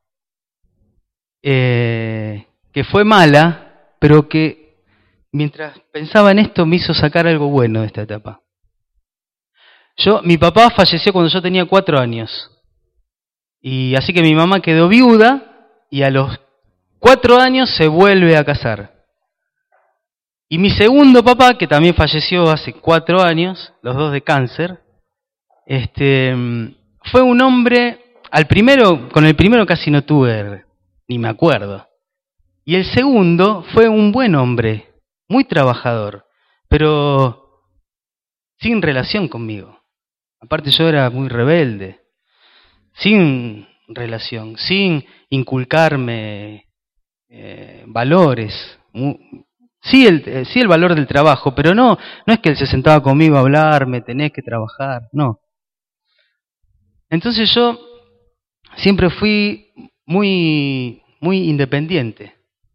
eh, que fue mala, pero que mientras pensaba en esto me hizo sacar algo bueno de esta etapa. Yo, mi papá falleció cuando yo tenía cuatro años. Y así que mi mamá quedó viuda y a los cuatro años se vuelve a casar. Y mi segundo papá, que también falleció hace cuatro años, los dos de cáncer, este, fue un hombre, al primero, con el primero casi no tuve, ni me acuerdo. Y el segundo fue un buen hombre, muy trabajador, pero sin relación conmigo. Aparte yo era muy rebelde, sin relación, sin inculcarme eh, valores. Muy, sí, el, eh, sí el valor del trabajo, pero no, no es que él se sentaba conmigo a hablarme, tenés que trabajar, no. Entonces yo siempre fui muy, muy independiente.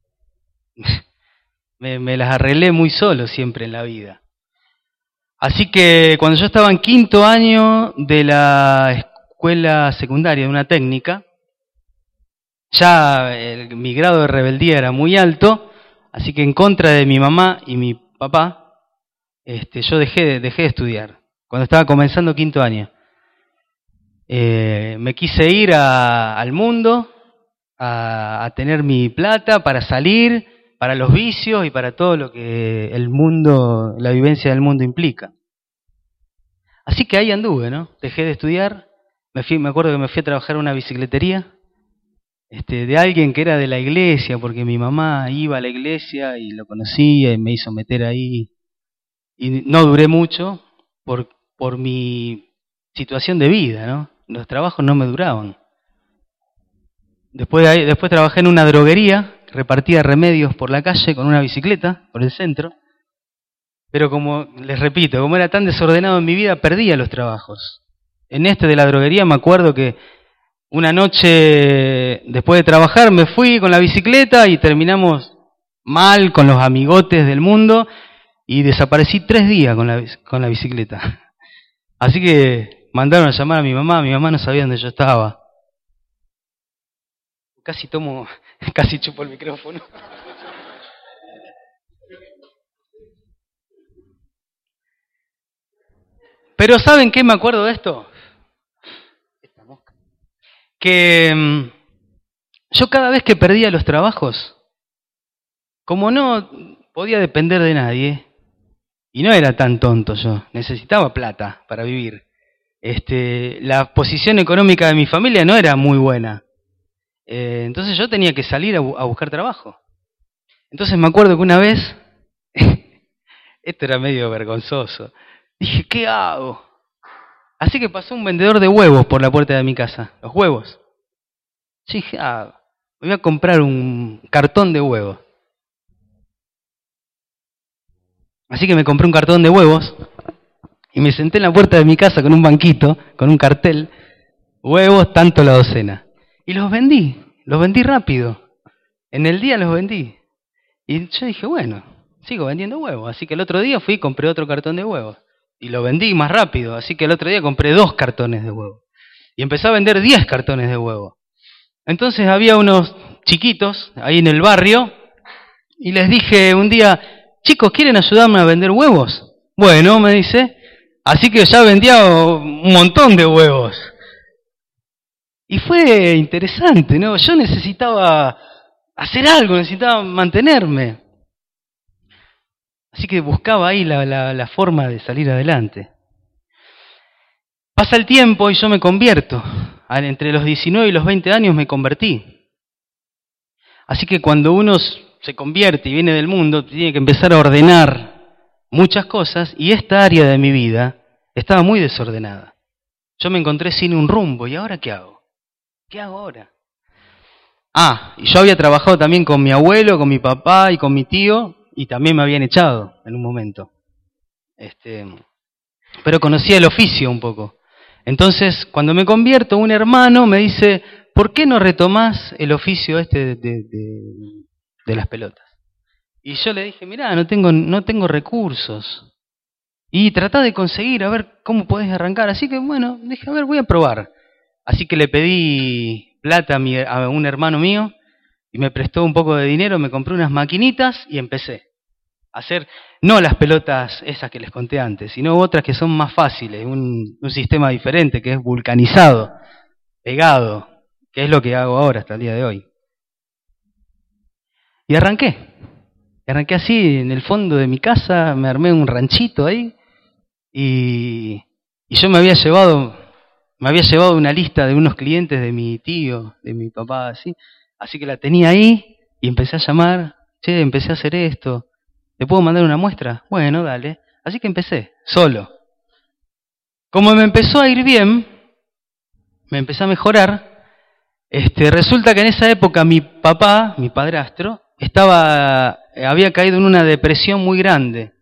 me, me las arreglé muy solo siempre en la vida. Así que cuando yo estaba en quinto año de la escuela secundaria, de una técnica, ya el, mi grado de rebeldía era muy alto, así que en contra de mi mamá y mi papá, este, yo dejé, dejé de estudiar, cuando estaba comenzando quinto año. Eh, me quise ir a, al mundo, a, a tener mi plata para salir, para los vicios y para todo lo que el mundo, la vivencia del mundo implica. Así que ahí anduve, ¿no? Dejé de estudiar, me fui, me acuerdo que me fui a trabajar en una bicicletería, este, de alguien que era de la iglesia, porque mi mamá iba a la iglesia y lo conocía y me hizo meter ahí. Y no duré mucho por, por mi situación de vida, ¿no? Los trabajos no me duraban. Después, de ahí, después trabajé en una droguería, repartía remedios por la calle con una bicicleta, por el centro. Pero como les repito, como era tan desordenado en mi vida, perdía los trabajos. En este de la droguería me acuerdo que una noche después de trabajar me fui con la bicicleta y terminamos mal con los amigotes del mundo y desaparecí tres días con la, con la bicicleta. Así que mandaron a llamar a mi mamá, mi mamá no sabía dónde yo estaba. Casi tomo, casi chupo el micrófono. Pero ¿saben qué me acuerdo de esto? Esta mosca. Que um, yo cada vez que perdía los trabajos, como no podía depender de nadie, y no era tan tonto yo, necesitaba plata para vivir. Este, la posición económica de mi familia no era muy buena. Eh, entonces yo tenía que salir a, bu a buscar trabajo. Entonces me acuerdo que una vez, esto era medio vergonzoso, dije, ¿qué hago? Así que pasó un vendedor de huevos por la puerta de mi casa, los huevos. Yo dije, ah, me voy a comprar un cartón de huevos. Así que me compré un cartón de huevos y me senté en la puerta de mi casa con un banquito, con un cartel, huevos tanto la docena. Y los vendí, los vendí rápido. En el día los vendí. Y yo dije, bueno, sigo vendiendo huevos. Así que el otro día fui y compré otro cartón de huevos. Y lo vendí más rápido. Así que el otro día compré dos cartones de huevos. Y empecé a vender diez cartones de huevos. Entonces había unos chiquitos ahí en el barrio. Y les dije un día, chicos, ¿quieren ayudarme a vender huevos? Bueno, me dice. Así que ya vendía un montón de huevos. Y fue interesante, ¿no? Yo necesitaba hacer algo, necesitaba mantenerme. Así que buscaba ahí la, la, la forma de salir adelante. Pasa el tiempo y yo me convierto. Entre los diecinueve y los veinte años me convertí. Así que cuando uno se convierte y viene del mundo, tiene que empezar a ordenar muchas cosas, y esta área de mi vida estaba muy desordenada. Yo me encontré sin un rumbo, ¿y ahora qué hago? ¿Qué hago ahora? Ah, y yo había trabajado también con mi abuelo, con mi papá y con mi tío, y también me habían echado en un momento. Este, pero conocía el oficio un poco. Entonces, cuando me convierto, un hermano me dice, ¿por qué no retomás el oficio este de, de, de, de las pelotas? Y yo le dije, mirá, no tengo, no tengo recursos. Y tratá de conseguir, a ver cómo podés arrancar. Así que, bueno, dije, a ver, voy a probar. Así que le pedí plata a, mi, a un hermano mío, y me prestó un poco de dinero, me compré unas maquinitas y empecé a hacer, no las pelotas esas que les conté antes, sino otras que son más fáciles, un, un sistema diferente que es vulcanizado, pegado, que es lo que hago ahora hasta el día de hoy. Y arranqué, arranqué así en el fondo de mi casa, me armé un ranchito ahí, y, y yo me había llevado, me había llevado una lista de unos clientes de mi tío, de mi papá, así, así que la tenía ahí y empecé a llamar, che, empecé a hacer esto, ¿te puedo mandar una muestra? Bueno, dale. Así que empecé, solo. Como me empezó a ir bien, me empecé a mejorar, este, resulta que en esa época mi papá, mi padrastro, estaba, había caído en una depresión muy grande.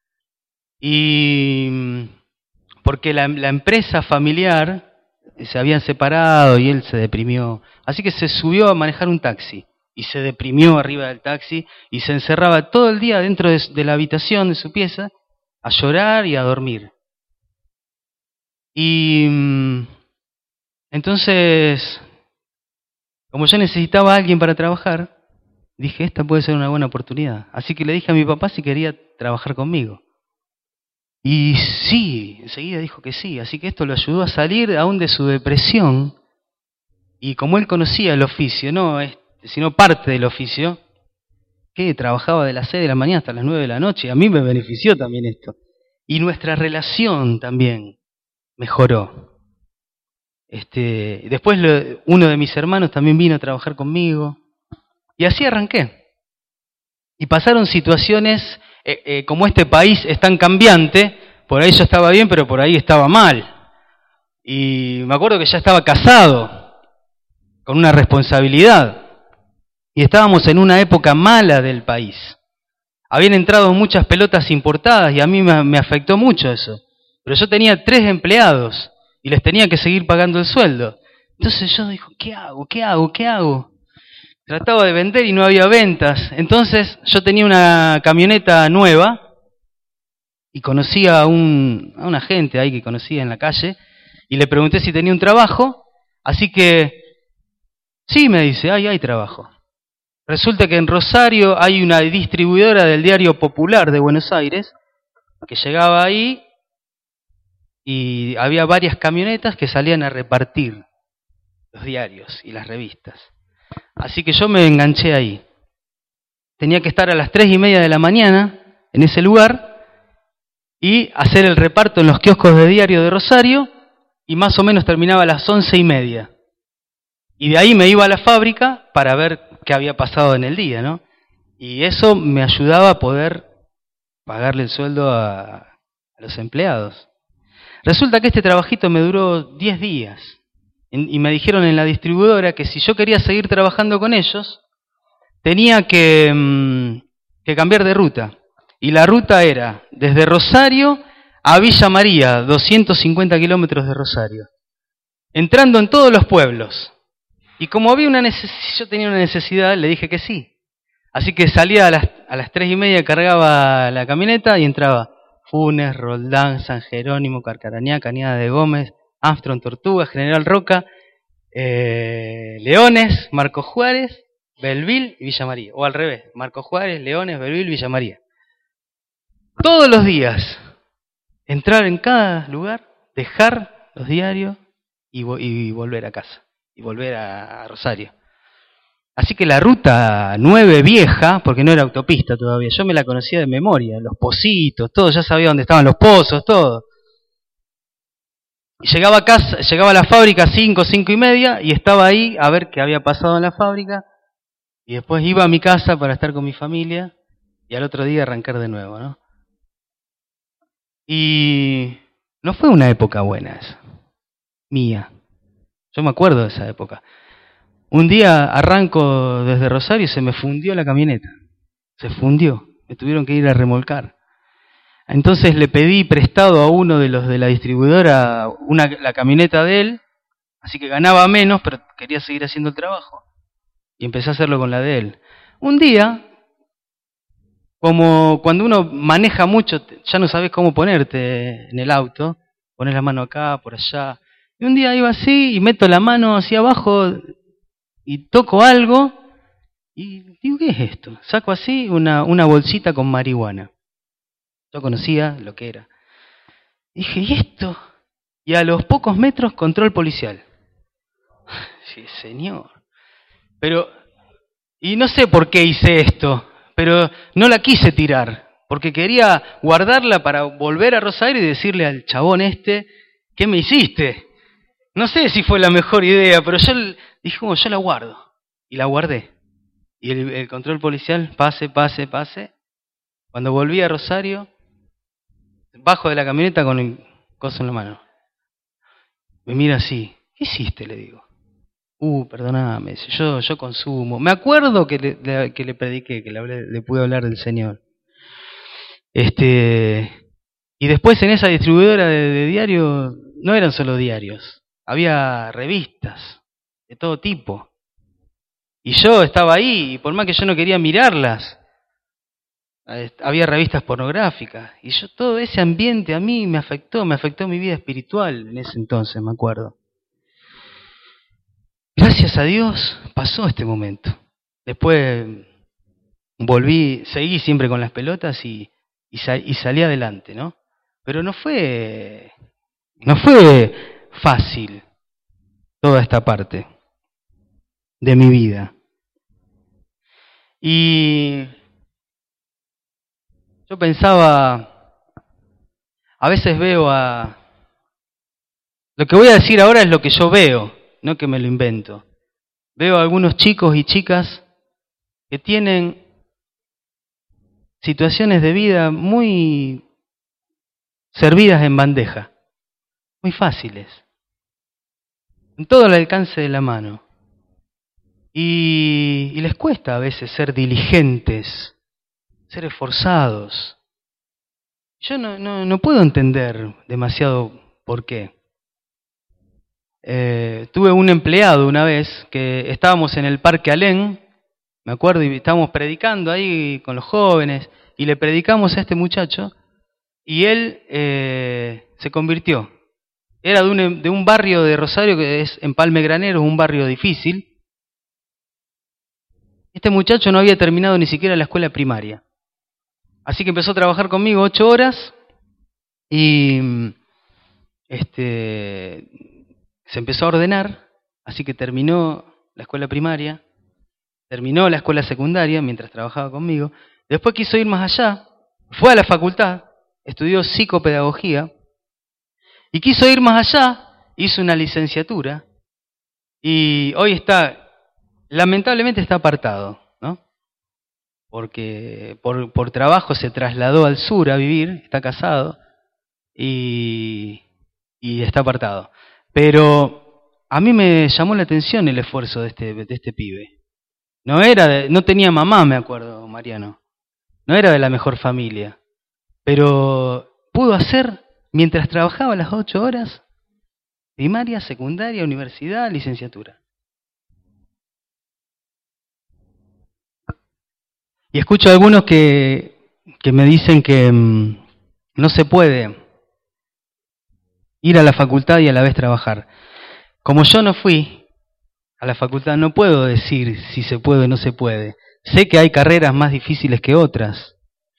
Y porque la, la empresa familiar se habían separado y él se deprimió. Así que se subió a manejar un taxi y se deprimió arriba del taxi y se encerraba todo el día dentro de, de la habitación de su pieza a llorar y a dormir. Y entonces, como yo necesitaba a alguien para trabajar, dije, esta puede ser una buena oportunidad. Así que le dije a mi papá si quería trabajar conmigo. Y sí, enseguida dijo que sí, así que esto lo ayudó a salir aún de su depresión, y como él conocía el oficio, no sino parte del oficio, que trabajaba de las seis de la mañana hasta las nueve de la noche, a mí me benefició también esto. Y nuestra relación también mejoró. Este, después lo, uno de mis hermanos también vino a trabajar conmigo, y así arranqué. Y pasaron situaciones, eh, eh, como este país es tan cambiante, por ahí yo estaba bien, pero por ahí estaba mal. Y me acuerdo que ya estaba casado, con una responsabilidad, y estábamos en una época mala del país. Habían entrado muchas pelotas importadas y a mí me, me afectó mucho eso. Pero yo tenía tres empleados y les tenía que seguir pagando el sueldo. Entonces yo dije, ¿qué hago? ¿Qué hago? ¿Qué hago? Trataba de vender y no había ventas. Entonces yo tenía una camioneta nueva y conocí a un, a un agente ahí que conocía en la calle y le pregunté si tenía un trabajo. Así que, sí, me dice, ay, hay trabajo. Resulta que en Rosario hay una distribuidora del Diario Popular de Buenos Aires que llegaba ahí y había varias camionetas que salían a repartir los diarios y las revistas. Así que yo me enganché ahí. Tenía que estar a las tres y media de la mañana en ese lugar y hacer el reparto en los kioscos de diario de Rosario, y más o menos terminaba a las once y media. Y de ahí me iba a la fábrica para ver qué había pasado en el día, ¿no? Y eso me ayudaba a poder pagarle el sueldo a, a los empleados. Resulta que este trabajito me duró diez días. Y me dijeron en la distribuidora que si yo quería seguir trabajando con ellos, tenía que, que cambiar de ruta. Y la ruta era desde Rosario a Villa María, doscientos cincuenta kilómetros de Rosario, entrando en todos los pueblos. Y como había una necesidad, yo tenía una necesidad, le dije que sí. Así que salía a las, a las tres y media, cargaba la camioneta y entraba Funes, Roldán, San Jerónimo, Carcarañá, Cañada de Gómez, Armstrong, Tortuga, General Roca, eh, Leones, Marco Juárez, Belville y Villa María. O al revés, Marco Juárez, Leones, Belville, Villa María. Todos los días, entrar en cada lugar, dejar los diarios y, y volver a casa. Y volver a, a Rosario. Así que la ruta nueve vieja, porque no era autopista todavía, yo me la conocía de memoria, los pocitos, todo, ya sabía dónde estaban los pozos, todo. Y llegaba a casa, llegaba a la fábrica a cinco, cinco y media, y estaba ahí a ver qué había pasado en la fábrica, y después iba a mi casa para estar con mi familia, y al otro día arrancar de nuevo, ¿no? Y no fue una época buena esa, mía. Yo me acuerdo de esa época. Un día arranco desde Rosario y se me fundió la camioneta. Se fundió. Me tuvieron que ir a remolcar. Entonces le pedí prestado a uno de los de la distribuidora una, la camioneta de él, así que ganaba menos, pero quería seguir haciendo el trabajo. Y empecé a hacerlo con la de él. Un día, como cuando uno maneja mucho, ya no sabes cómo ponerte en el auto, pones la mano acá, por allá. Y un día iba así y meto la mano hacia abajo y toco algo y digo, ¿qué es esto? Saco así una, una bolsita con marihuana. Yo conocía lo que era. Dije, ¿y esto? Y a los pocos metros, control policial. Sí, señor. Pero, y no sé por qué hice esto, pero no la quise tirar, porque quería guardarla para volver a Rosario y decirle al chabón este, ¿qué me hiciste? No sé si fue la mejor idea, pero yo dije, oh, yo la guardo. Y la guardé. Y el, el control policial, pase, pase, pase. Cuando volví a Rosario, bajo de la camioneta con el coso en la mano. Me mira así, ¿qué hiciste? Le digo. Uh, perdóname, yo, yo consumo. Me acuerdo que le, le, que le prediqué, que le, hablé, le pude hablar del Señor. Este, y después en esa distribuidora de, de diario, no eran solo diarios. Había revistas de todo tipo. Y yo estaba ahí, y por más que yo no quería mirarlas, había revistas pornográficas. Y yo, todo ese ambiente a mí me afectó, me afectó mi vida espiritual en ese entonces, me acuerdo. Gracias a Dios pasó este momento. Después volví, seguí siempre con las pelotas y, y, sal, y salí adelante, ¿no? Pero no fue, no fue fácil toda esta parte de mi vida. Y yo pensaba, a veces veo a... Lo que voy a decir ahora es lo que yo veo, no que me lo invento. Veo a algunos chicos y chicas que tienen situaciones de vida muy servidas en bandeja, muy fáciles, en todo el alcance de la mano. Y, y les cuesta a veces ser diligentes, ser esforzados. Yo no, no, no puedo entender demasiado por qué. Eh, tuve un empleado una vez que estábamos en el Parque Alén, me acuerdo, y estábamos predicando ahí con los jóvenes, y le predicamos a este muchacho, y él eh, se convirtió. Era de un, de un barrio de Rosario que es Empalme Granero, un barrio difícil. Este muchacho no había terminado ni siquiera la escuela primaria. Así que empezó a trabajar conmigo ocho horas y este, se empezó a ordenar, así que terminó la escuela primaria, terminó la escuela secundaria mientras trabajaba conmigo. Después quiso ir más allá, fue a la facultad, estudió psicopedagogía y quiso ir más allá, hizo una licenciatura y hoy está... Lamentablemente está apartado, ¿no? Porque por, por trabajo se trasladó al sur a vivir, está casado y, y está apartado. Pero a mí me llamó la atención el esfuerzo de este, de este pibe. No era de, no tenía mamá, me acuerdo, Mariano. No era de la mejor familia. Pero pudo hacer, mientras trabajaba las ocho horas, primaria, secundaria, universidad, licenciatura. Y escucho a algunos que, que me dicen que mmm, no se puede ir a la facultad y a la vez trabajar. Como yo no fui a la facultad, no puedo decir si se puede o no se puede. Sé que hay carreras más difíciles que otras,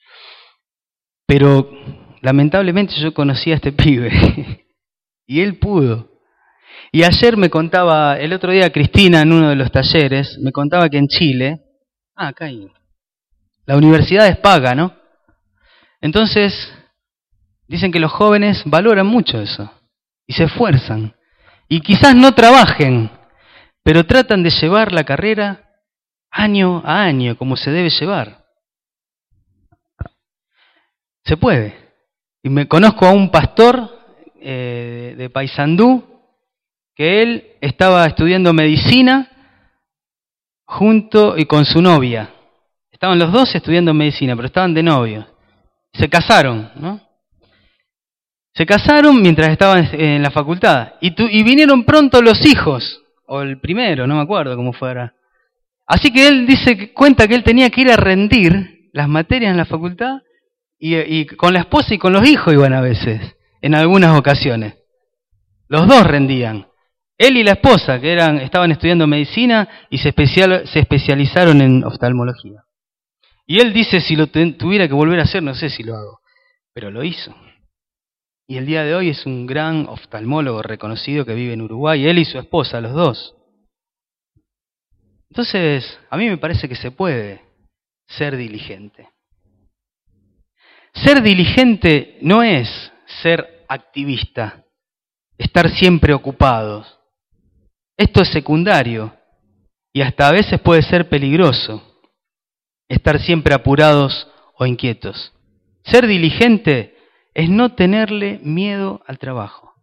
pero lamentablemente yo conocí a este pibe y él pudo. Y ayer me contaba, el otro día Cristina en uno de los talleres, me contaba que en Chile, ah, acá hay, la universidad es paga, ¿no? Entonces, dicen que los jóvenes valoran mucho eso y se esfuerzan. Y quizás no trabajen, pero tratan de llevar la carrera año a año, como se debe llevar. Se puede. Y me conozco a un pastor eh, de Paysandú, que él estaba estudiando medicina junto y con su novia. Estaban los dos estudiando medicina, pero estaban de novios. Se casaron, ¿no? Se casaron mientras estaban en la facultad. Y, tu, y vinieron pronto los hijos, o el primero, no me acuerdo cómo fuera. Así que él dice, cuenta que él tenía que ir a rendir las materias en la facultad, y, y con la esposa y con los hijos iban a veces, en algunas ocasiones. Los dos rendían. Él y la esposa, que eran, estaban estudiando medicina y se, especial, se especializaron en oftalmología. Y él dice, si lo ten, tuviera que volver a hacer, no sé si lo hago, pero lo hizo. Y el día de hoy es un gran oftalmólogo reconocido que vive en Uruguay, él y su esposa, los dos. Entonces, a mí me parece que se puede ser diligente. Ser diligente no es ser activista, estar siempre ocupados. Esto es secundario y hasta a veces puede ser peligroso, estar siempre apurados o inquietos. Ser diligente es no tenerle miedo al trabajo.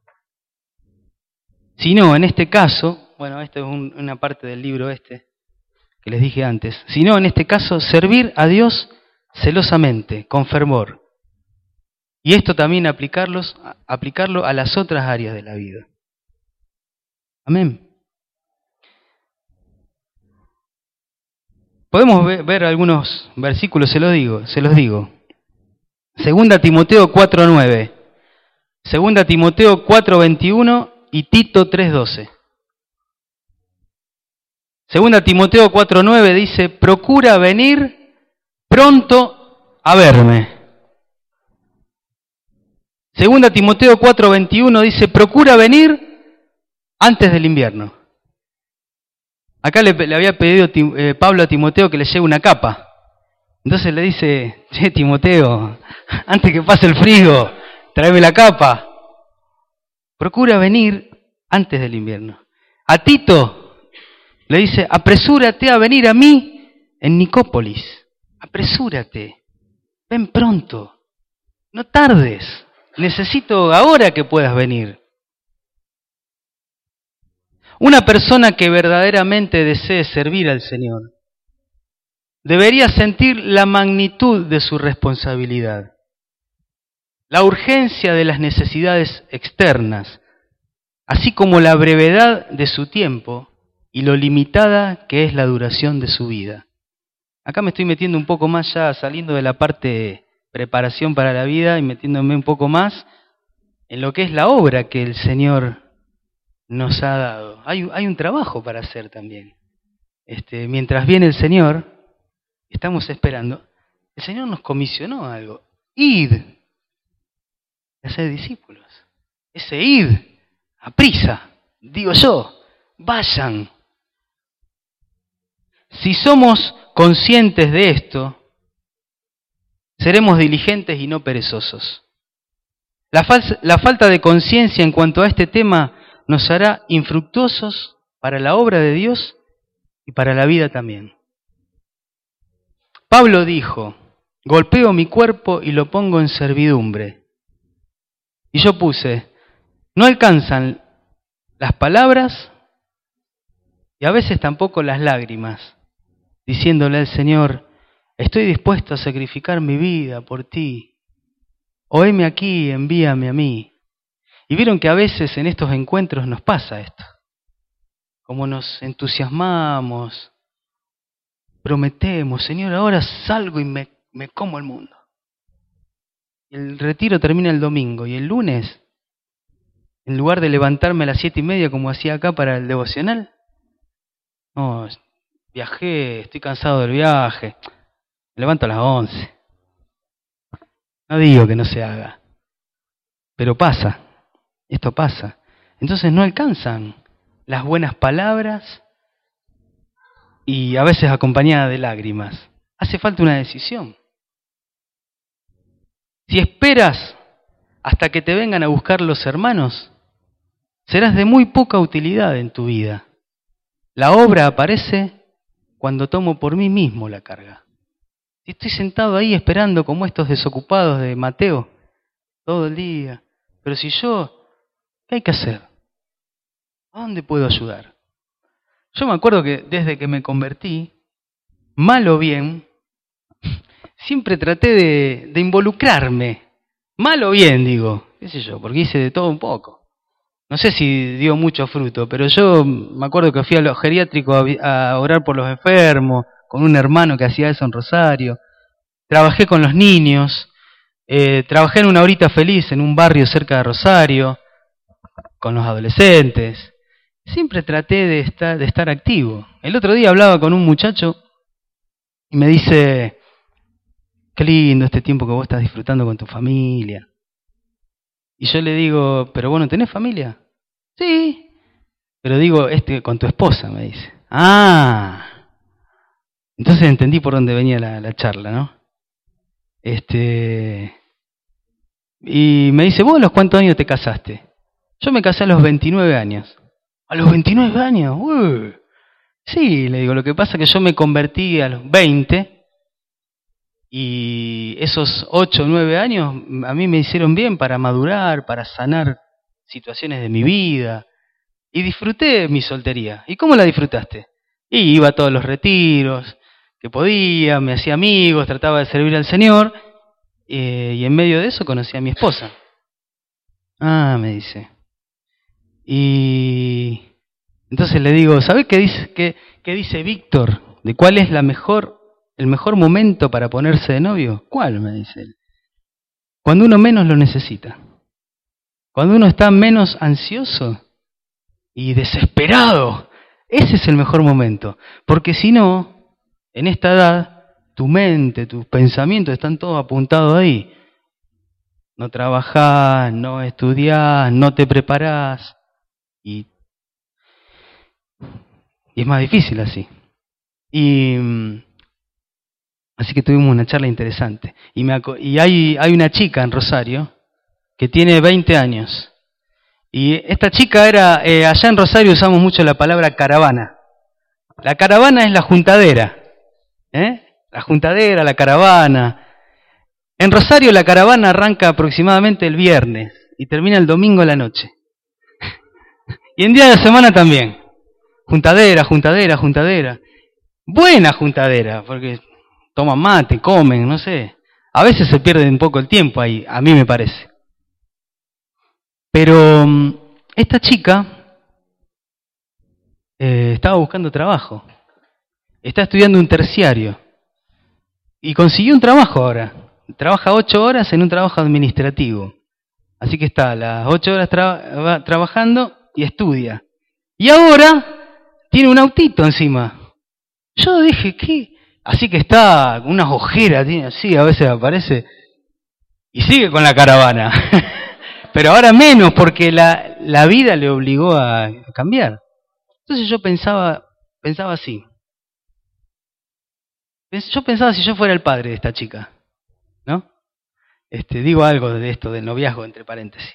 Si no, en este caso, bueno, esto es un, una parte del libro este que les dije antes, si no, en este caso, servir a Dios celosamente, con fervor. Y esto también aplicarlos, aplicarlo a las otras áreas de la vida. Amén. Podemos ver, ver algunos versículos, se los digo, se los digo. Segunda Timoteo cuatro nueve, Segunda Timoteo cuatro veintiuno y Tito tres doce. Segunda Timoteo cuatro nueve dice, procura venir pronto a verme. Segunda Timoteo cuatro veintiuno dice, procura venir antes del invierno. Acá le, le había pedido eh, Pablo a Timoteo que le lleve una capa. Entonces le dice, che, Timoteo, antes que pase el frío, tráeme la capa. Procura venir antes del invierno. A Tito le dice, apresúrate a venir a mí en Nicópolis. Apresúrate, ven pronto, no tardes. Necesito ahora que puedas venir. Una persona que verdaderamente desee servir al Señor debería sentir la magnitud de su responsabilidad, la urgencia de las necesidades externas, así como la brevedad de su tiempo y lo limitada que es la duración de su vida. Acá me estoy metiendo un poco más ya, saliendo de la parte preparación para la vida y metiéndome un poco más en lo que es la obra que el Señor nos ha dado. Hay, hay un trabajo para hacer también. Este, mientras viene el Señor, estamos esperando. El Señor nos comisionó algo. Id, hacer discípulos. Ese id, a prisa, digo yo, vayan. Si somos conscientes de esto, seremos diligentes y no perezosos. La, fal- la falta de conciencia en cuanto a este tema nos hará infructuosos para la obra de Dios y para la vida también. Pablo dijo, golpeo mi cuerpo y lo pongo en servidumbre. Y yo puse, no alcanzan las palabras y a veces tampoco las lágrimas, diciéndole al Señor, estoy dispuesto a sacrificar mi vida por ti. O heme aquí, envíame a mí. Y vieron que a veces en estos encuentros nos pasa esto. Como nos entusiasmamos, prometemos, Señor, ahora salgo y me, me como el mundo. El retiro termina el domingo y el lunes, en lugar de levantarme a las siete y media como hacía acá para el devocional, no, viajé, estoy cansado del viaje, me levanto a las once. No digo que no se haga, pero pasa, esto pasa. Entonces no alcanzan las buenas palabras y a veces acompañada de lágrimas. Hace falta una decisión. Si esperas hasta que te vengan a buscar los hermanos, serás de muy poca utilidad en tu vida. La obra aparece cuando tomo por mí mismo la carga. Si estoy sentado ahí esperando como estos desocupados de Mateo todo el día, pero si yo, ¿qué hay que hacer? ¿A dónde puedo ayudar? Yo me acuerdo que desde que me convertí, mal o bien, siempre traté de, de involucrarme. Mal o bien, digo, qué sé yo, porque hice de todo un poco. No sé si dio mucho fruto, pero yo me acuerdo que fui a los geriátricos a, a orar por los enfermos, con un hermano que hacía eso en Rosario. Trabajé con los niños, eh, trabajé en una horita feliz en un barrio cerca de Rosario, con los adolescentes. Siempre traté de estar, de estar activo. El otro día hablaba con un muchacho y me dice, qué lindo este tiempo que vos estás disfrutando con tu familia. Y yo le digo, ¿pero vos no tenés familia? Sí. Pero digo, este con tu esposa, me dice. Ah. Entonces entendí por dónde venía la, la charla, ¿no? Este. Y me dice, ¿vos a los cuántos años te casaste? Yo me casé a los veintinueve años. ¿A los veintinueve años? Uy. Sí, le digo, lo que pasa es que yo me convertí a los veinte y esos ocho o nueve años a mí me hicieron bien para madurar, para sanar situaciones de mi vida. Y disfruté mi soltería. ¿Y cómo la disfrutaste? Y iba a todos los retiros que podía, me hacía amigos, trataba de servir al Señor, eh, y en medio de eso conocí a mi esposa. Ah, me dice. Y entonces le digo, ¿sabés qué dice, qué, qué dice Víctor? ¿De cuál es la mejor, el mejor momento para ponerse de novio? ¿Cuál? Me dice él. Cuando uno menos lo necesita. Cuando uno está menos ansioso y desesperado. Ese es el mejor momento. Porque si no, en esta edad, tu mente, tus pensamientos están todos apuntados ahí. No trabajás, no estudiás, no te preparás. Y, y es más difícil así. Y así que tuvimos una charla interesante. Y, me, y hay, hay una chica en Rosario que tiene veinte años. Y esta chica era, eh, allá en Rosario usamos mucho la palabra caravana. La caravana es la juntadera, ¿eh? La juntadera, la caravana. En Rosario la caravana arranca aproximadamente el viernes y termina el domingo a la noche. Y en día de semana también. Juntadera, juntadera, juntadera. Buena juntadera, porque toman mate, comen, no sé. A veces se pierde un poco el tiempo ahí, a mí me parece. Pero esta chica eh, estaba buscando trabajo. Está estudiando un terciario. Y consiguió un trabajo ahora. Trabaja ocho horas en un trabajo administrativo. Así que está las ocho horas tra trabajando y estudia. Y ahora tiene un autito encima. Yo dije, ¿qué? Así que está con unas ojeras, tiene así, a veces aparece. Y sigue con la caravana. Pero ahora menos, porque la, la vida le obligó a cambiar. Entonces yo pensaba, pensaba así. Yo pensaba si yo fuera el padre de esta chica, ¿no? Este, digo algo de esto, del noviazgo, entre paréntesis.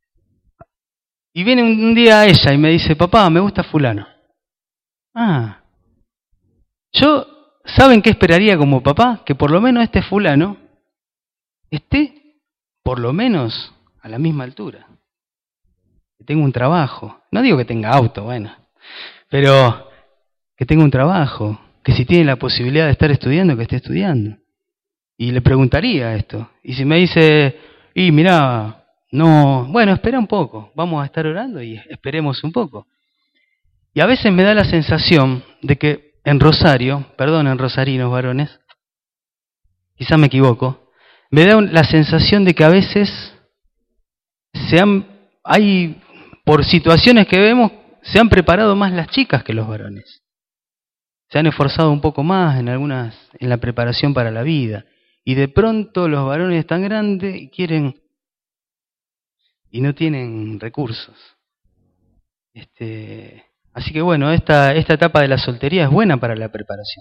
Y viene un día ella y me dice, papá, me gusta fulano. Ah. Yo, ¿saben qué esperaría como papá? Que por lo menos este fulano esté, por lo menos, a la misma altura. Que tenga un trabajo. No digo que tenga auto, bueno. Pero que tenga un trabajo. Que si tiene la posibilidad de estar estudiando, que esté estudiando. Y le preguntaría esto. Y si me dice, y mirá, no, bueno, espera un poco, vamos a estar orando y esperemos un poco. Y a veces me da la sensación de que en Rosario, perdón, en rosarinos varones, quizá me equivoco, me da la sensación de que a veces se han, hay, por situaciones que vemos, se han preparado más las chicas que los varones. Se han esforzado un poco más en algunas, en la preparación para la vida. Y de pronto los varones están grandes y quieren, y no tienen recursos. Este, Así que bueno, esta, esta etapa de la soltería es buena para la preparación.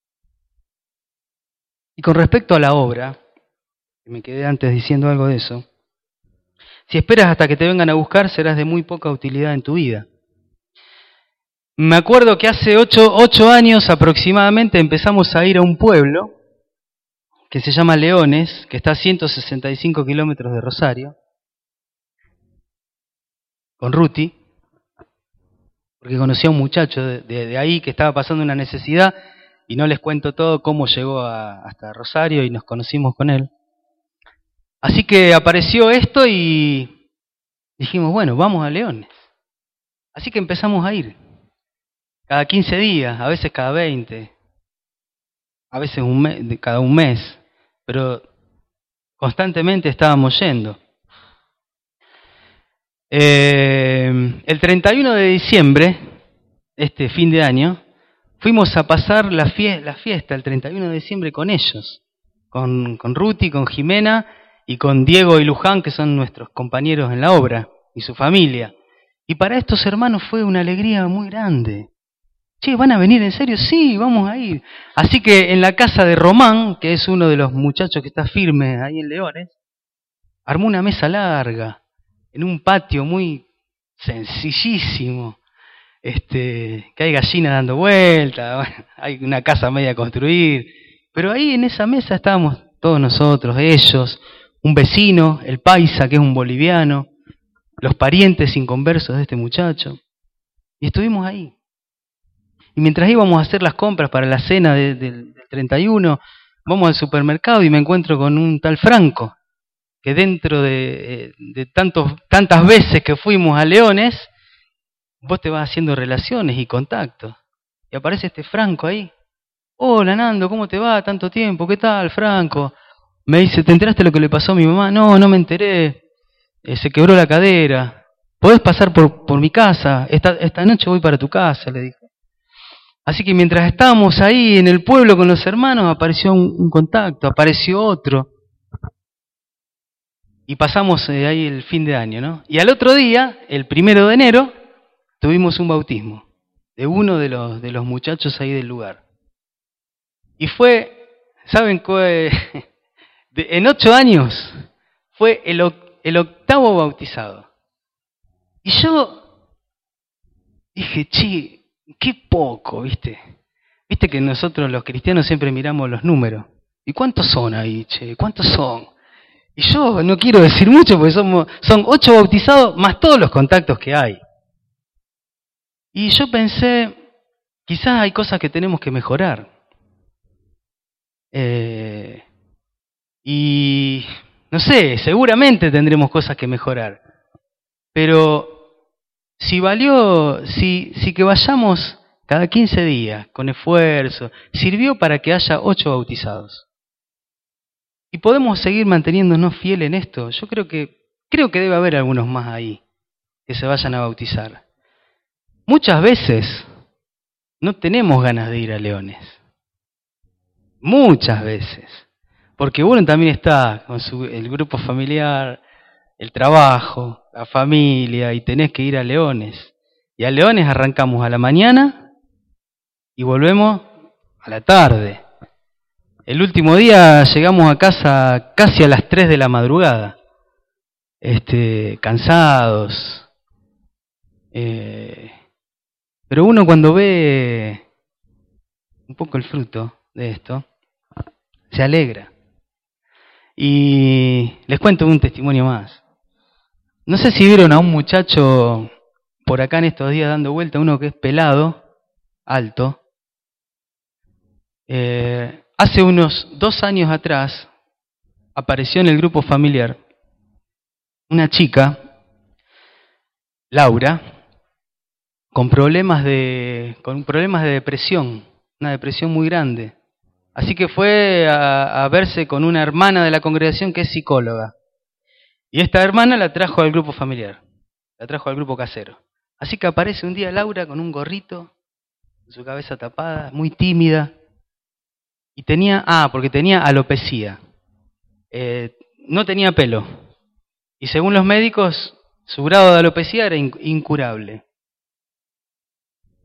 Y con respecto a la obra, que me quedé antes diciendo algo de eso, si esperas hasta que te vengan a buscar, serás de muy poca utilidad en tu vida. Me acuerdo que hace ocho, ocho años aproximadamente empezamos a ir a un pueblo que se llama Leones, que está a ciento sesenta y cinco kilómetros de Rosario, con Ruti, porque conocí a un muchacho de, de, de ahí que estaba pasando una necesidad, y no les cuento todo cómo llegó a, hasta Rosario y nos conocimos con él. Así que apareció esto y dijimos, bueno, vamos a Leones. Así que empezamos a ir. Cada quince días, a veces cada veinte, a veces un mes, cada un mes, pero constantemente estábamos yendo. Eh, el treinta y uno de diciembre, este fin de año, fuimos a pasar la fiesta, la fiesta el treinta y uno de diciembre con ellos, con, con Ruti, con Jimena y con Diego y Luján, que son nuestros compañeros en la obra, y su familia. Y para estos hermanos fue una alegría muy grande. Che, ¿van a venir en serio? Sí, vamos a ir. Así que en la casa de Román, que es uno de los muchachos que está firme ahí en Leones, armó una mesa larga, en un patio muy sencillísimo, este, que hay gallinas dando vueltas, bueno, hay una casa media a construir, pero ahí en esa mesa estábamos todos nosotros, ellos, un vecino, el paisa, que es un boliviano, los parientes inconversos de este muchacho, y estuvimos ahí. Y mientras íbamos a hacer las compras para la cena de, de, del treinta y uno, vamos al supermercado y me encuentro con un tal Franco, que dentro de, de tantos, tantas veces que fuimos a Leones, vos te vas haciendo relaciones y contactos. Y aparece este Franco ahí. Hola Nando, ¿cómo te va? Tanto tiempo, ¿qué tal Franco? Me dice, ¿te enteraste lo que le pasó a mi mamá? No, no me enteré. Eh, se quebró la cadera. ¿Podés pasar por, por mi casa? Esta, esta noche voy para tu casa, le dije. Así que mientras estábamos ahí en el pueblo con los hermanos, apareció un, un contacto, apareció otro. Y pasamos eh, ahí el fin de año, ¿no? Y al otro día, el primero de enero, tuvimos un bautismo de uno de los, de los muchachos ahí del lugar. Y fue, ¿saben qué? De, en ocho años fue el, el octavo bautizado. Y yo dije, che, qué poco, ¿viste? Viste que nosotros los cristianos siempre miramos los números. ¿Y cuántos son ahí, che? ¿Cuántos son? Y yo no quiero decir mucho porque somos, son ocho bautizados más todos los contactos que hay. Y yo pensé, quizás hay cosas que tenemos que mejorar. Eh, y no sé, seguramente tendremos cosas que mejorar. Pero si valió, si, si que vayamos cada quince días con esfuerzo, sirvió para que haya ocho bautizados. Y podemos seguir manteniéndonos fieles en esto. Yo creo que, creo que debe haber algunos más ahí que se vayan a bautizar. Muchas veces no tenemos ganas de ir a Leones. Muchas veces. Porque uno también está con su, el grupo familiar, el trabajo, la familia, y tenés que ir a Leones. Y a Leones arrancamos a la mañana y volvemos a la tarde. El último día llegamos a casa casi a las tres de la madrugada, este, cansados. Eh, pero uno cuando ve un poco el fruto de esto, se alegra. Y les cuento un testimonio más. No sé si vieron a un muchacho por acá en estos días dando vuelta, uno que es pelado, alto. Eh, hace unos dos años atrás apareció en el grupo familiar una chica, Laura, con problemas de, con problemas de depresión, una depresión muy grande. Así que fue a, a verse con una hermana de la congregación que es psicóloga. Y esta hermana la trajo al grupo familiar, la trajo al grupo casero. Así que aparece un día Laura con un gorrito, con su cabeza tapada, muy tímida. Y tenía, ah, porque tenía alopecia. Eh, no tenía pelo. Y según los médicos, su grado de alopecia era incurable.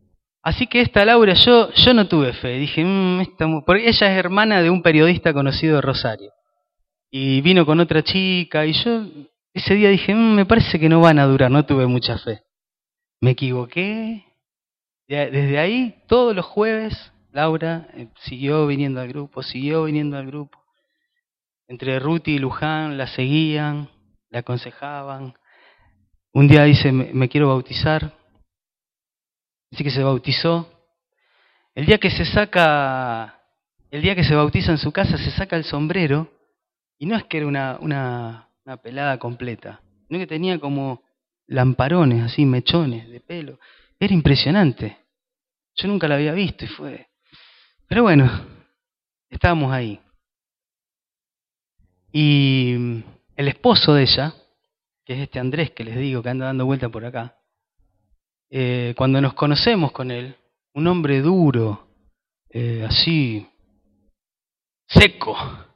Así que esta Laura, yo, yo no tuve fe. Dije, mmm, esta, porque ella es hermana de un periodista conocido de Rosario. Y vino con otra chica y yo ese día dije, mmm, me parece que no van a durar, no tuve mucha fe. Me equivoqué. Desde ahí, todos los jueves, Laura eh, siguió viniendo al grupo, siguió viniendo al grupo. Entre Ruti y Luján la seguían, la aconsejaban. Un día dice, me, me quiero bautizar. Así que se bautizó. El día que se saca, el día que se bautiza en su casa, se saca el sombrero. Y no es que era una, una, una pelada completa, sino que tenía como lamparones, así, mechones de pelo. Era impresionante. Yo nunca la había visto y fue... Pero bueno, estábamos ahí. Y el esposo de ella, que es este Andrés que les digo que anda dando vuelta por acá, eh, cuando nos conocemos con él, un hombre duro, eh, así, seco.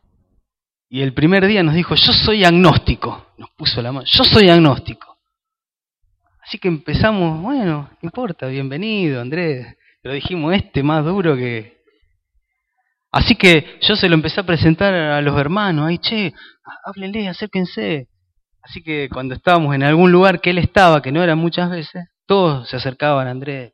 Y el primer día nos dijo, yo soy agnóstico. Nos puso la mano, yo soy agnóstico. Así que empezamos, bueno, no importa, bienvenido Andrés. Pero dijimos, este más duro que... Así que yo se lo empecé a presentar a los hermanos. Ay, che, háblenle, acérquense. Así que cuando estábamos en algún lugar que él estaba, que no era muchas veces, todos se acercaban a Andrés.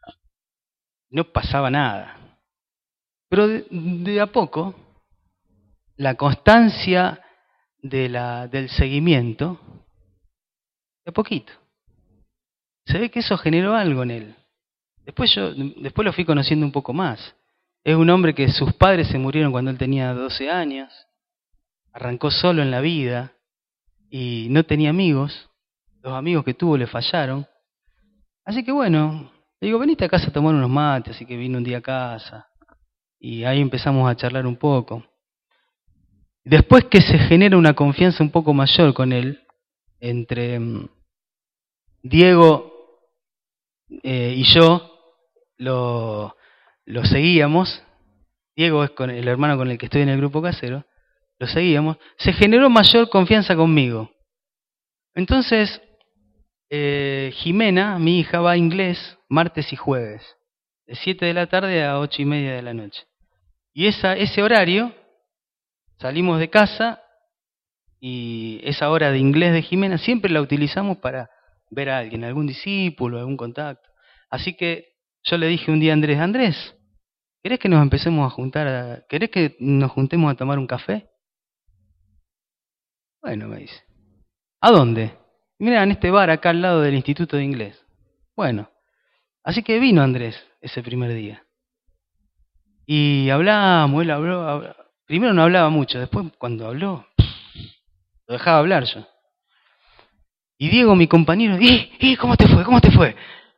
No pasaba nada. Pero de, de a poco, la constancia de la, del seguimiento, de a poquito. Se ve que eso generó algo en él. Después yo después lo fui conociendo un poco más. Es un hombre que sus padres se murieron cuando él tenía doce años. Arrancó solo en la vida y no tenía amigos. Los amigos que tuvo le fallaron. Así que bueno, le digo, venite a casa a tomar unos mates. Así que vino un día a casa y ahí empezamos a charlar un poco. Después que se genera una confianza un poco mayor con él, entre um, Diego eh, y yo, lo, lo seguíamos. Diego es con el hermano con el que estoy en el grupo casero. Lo seguíamos. Se generó mayor confianza conmigo. Entonces, eh, Jimena, mi hija, va a inglés martes y jueves, de siete de la tarde a ocho y media de la noche. Y esa, ese horario, salimos de casa y esa hora de inglés de Jimena siempre la utilizamos para ver a alguien, algún discípulo, algún contacto. Así que yo le dije un día a Andrés, Andrés, ¿querés que nos empecemos a juntar? A, ¿Querés que nos juntemos a tomar un café? Bueno, me dice. ¿A dónde? Mira, en este bar acá al lado del Instituto de Inglés. Bueno, así que vino Andrés ese primer día. Y hablamos, él habló, habló. Primero no hablaba mucho, después cuando habló, lo dejaba hablar yo. Y Diego, mi compañero, ¿y, y cómo te fue? ¿Cómo te fue?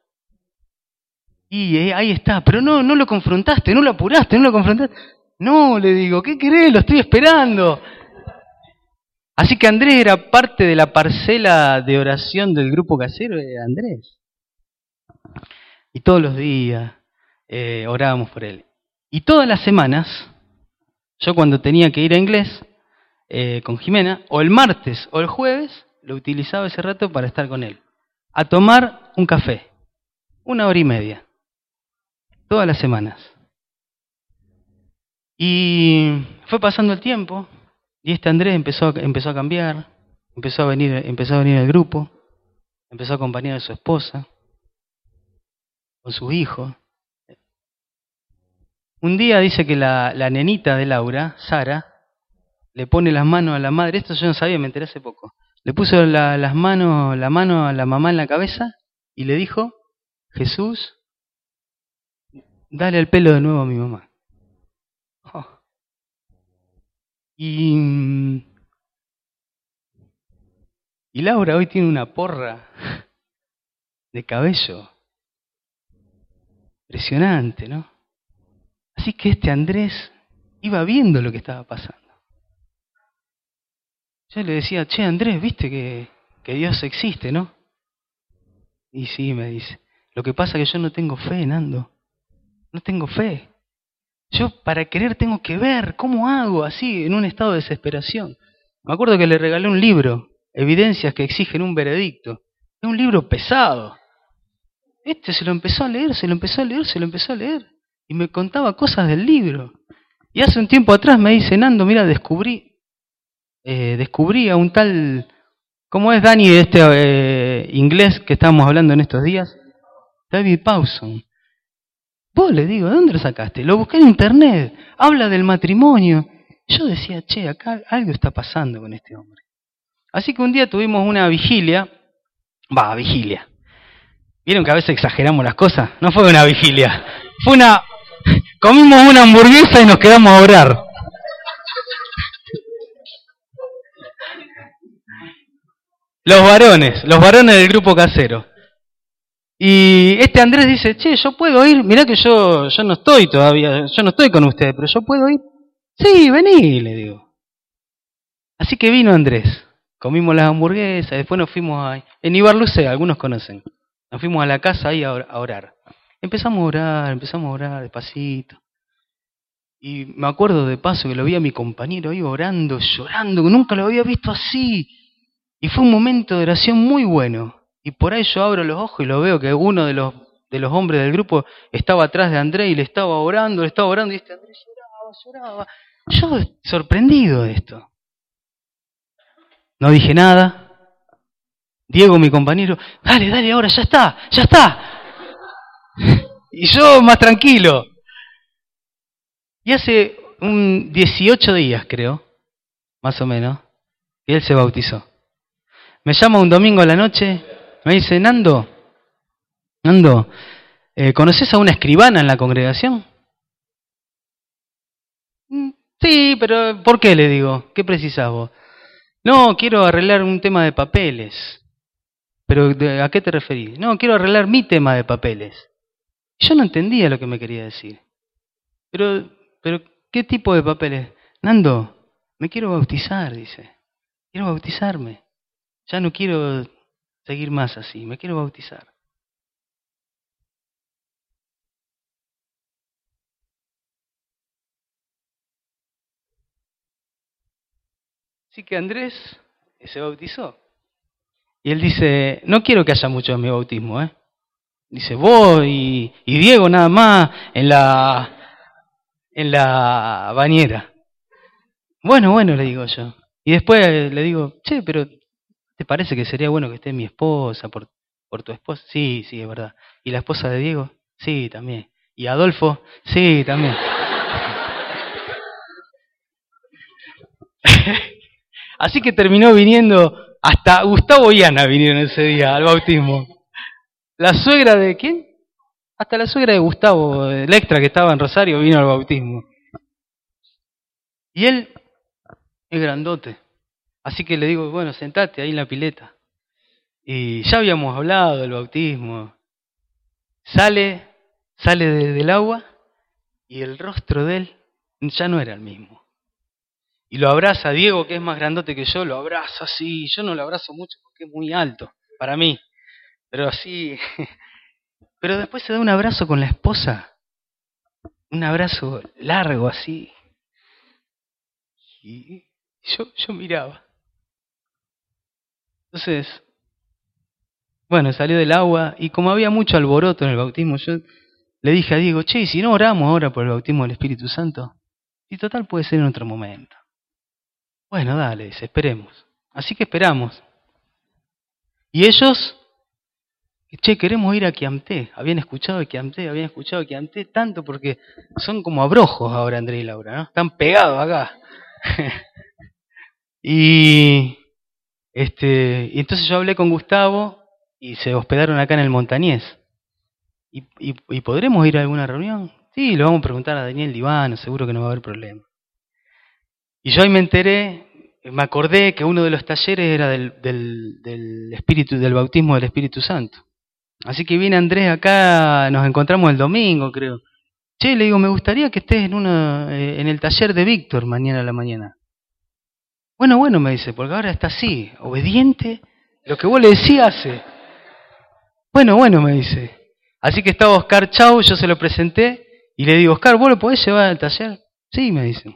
Y eh, ahí está, pero no, no lo confrontaste, no lo apuraste, no lo confrontaste. No, le digo, ¿qué querés? Lo estoy esperando. Así que Andrés era parte de la parcela de oración del grupo casero de Andrés. Y todos los días eh, orábamos por él. Y todas las semanas, yo cuando tenía que ir a inglés eh, con Jimena, o el martes o el jueves, lo utilizaba ese rato para estar con él. A tomar un café, una hora y media. Todas las semanas. Y fue pasando el tiempo y este Andrés empezó a, empezó a cambiar, empezó a venir, empezó a venir al grupo, empezó a acompañar a su esposa, con sus hijos. Un día dice que la, la nenita de Laura, Sara, le pone las manos a la madre, esto yo no sabía, me enteré hace poco, le puso la, las manos, la mano a la mamá en la cabeza y le dijo, Jesús, dale el pelo de nuevo a mi mamá. Oh. Y, y Laura hoy tiene una porra de cabello. Impresionante, ¿no? Así que este Andrés iba viendo lo que estaba pasando. Yo le decía, che Andrés, viste que, que Dios existe, ¿no? Y sí, me dice, lo que pasa es que yo no tengo fe, Nando. No tengo fe. Yo para querer tengo que ver, ¿cómo hago? Así, en un estado de desesperación. Me acuerdo que le regalé un libro, Evidencias que exigen un veredicto. Es un libro pesado. este se lo empezó a leer, se lo empezó a leer, se lo empezó a leer. Y me contaba cosas del libro. Y hace un tiempo atrás me dice, Nando, mira, descubrí, eh, descubrí a un tal, ¿cómo es Dani, este eh, inglés que estábamos hablando en estos días? David Pawson. Vos, le digo, ¿de dónde lo sacaste? Lo busqué en internet, habla del matrimonio. Yo decía, che, acá algo está pasando con este hombre. Así que un día tuvimos una vigilia, va, vigilia. ¿Vieron que a veces exageramos las cosas? No fue una vigilia, fue una... Comimos una hamburguesa y nos quedamos a orar. Los varones, los varones del grupo casero. Y este Andrés dice, che, yo puedo ir, mirá que yo, yo no estoy todavía, yo no estoy con ustedes, pero yo puedo ir. Sí, vení, le digo. Así que vino Andrés, comimos las hamburguesas, después nos fuimos a... En Ibarlucea, algunos conocen. Nos fuimos a la casa ahí a orar. Empezamos a orar, empezamos a orar despacito. Y me acuerdo de paso que lo vi a mi compañero ahí orando, llorando, que nunca lo había visto así. Y fue un momento de oración muy bueno. Y por ahí yo abro los ojos y lo veo que uno de los, de los hombres del grupo estaba atrás de Andrés y le estaba orando, le estaba orando, y este Andrés lloraba, lloraba. Yo sorprendido de esto. No dije nada. Diego, mi compañero, dale, dale, ahora, ya está, ya está. Y yo más tranquilo. Y hace un dieciocho días, creo, más o menos, que él se bautizó. Me llama un domingo a la noche, me dice, Nando, Nando, eh, ¿conoces a una escribana en la congregación? Sí, pero ¿por qué? Le digo, ¿qué precisás vos? No, quiero arreglar un tema de papeles. ¿Pero a qué te referís? No, quiero arreglar mi tema de papeles. Yo no entendía lo que me quería decir. Pero, pero, ¿qué tipo de papeles? Nando, me quiero bautizar, dice. Quiero bautizarme. Ya no quiero seguir más así, me quiero bautizar. Así que Andrés se bautizó. Y él dice, no quiero que haya mucho en mi bautismo, ¿eh? Dice, vos y, y Diego nada más en la, en la bañera. Bueno, bueno, le digo yo. Y después le digo, che, pero ¿te parece que sería bueno que esté mi esposa por, por tu esposa? Sí, sí, es verdad. ¿Y la esposa de Diego? Sí, también. ¿Y Adolfo? Sí, también. Así que terminó viniendo, hasta Gustavo y Ana vinieron ese día al bautismo. La suegra de ¿quién? Hasta la suegra de Gustavo, el extra que estaba en Rosario, vino al bautismo. Y él es grandote. Así que le digo, bueno, sentate ahí en la pileta. Y ya habíamos hablado del bautismo. Sale, sale de, del agua y el rostro de él ya no era el mismo. Y lo abraza Diego, que es más grandote que yo, lo abraza así. Yo no lo abrazo mucho porque es muy alto para mí. Pero así... Pero después se da un abrazo con la esposa. Un abrazo largo así. Y yo, yo miraba. Entonces, bueno, salió del agua y como había mucho alboroto en el bautismo, yo le dije a Diego, che, ¿y si no oramos ahora por el bautismo del Espíritu Santo? Y total puede ser en otro momento. Bueno, dale, dice, esperemos. Así que esperamos. Y ellos, che, queremos ir a Quiamté. Habían escuchado de Quiamté, habían escuchado de Quiamté tanto porque son como abrojos ahora Andrés y Laura, ¿no? Están pegados acá. y, este, y entonces yo hablé con Gustavo y se hospedaron acá en el Montañés. ¿Y, y, y podremos ir a alguna reunión? Sí, lo vamos a preguntar a Daniel Divano, seguro que no va a haber problema. Y yo ahí me enteré, me acordé que uno de los talleres era del, del, del espíritu, del bautismo del Espíritu Santo. Así que viene Andrés acá, nos encontramos el domingo, creo. Che, le digo, me gustaría que estés en una, eh, en el taller de Víctor mañana a la mañana. Bueno, bueno, me dice, porque ahora está así, obediente, lo que vos le decís hace. Bueno, bueno, me dice. Así que estaba Oscar Chau, yo se lo presenté y le digo, Oscar, ¿vos lo podés llevar al taller? Sí, me dice.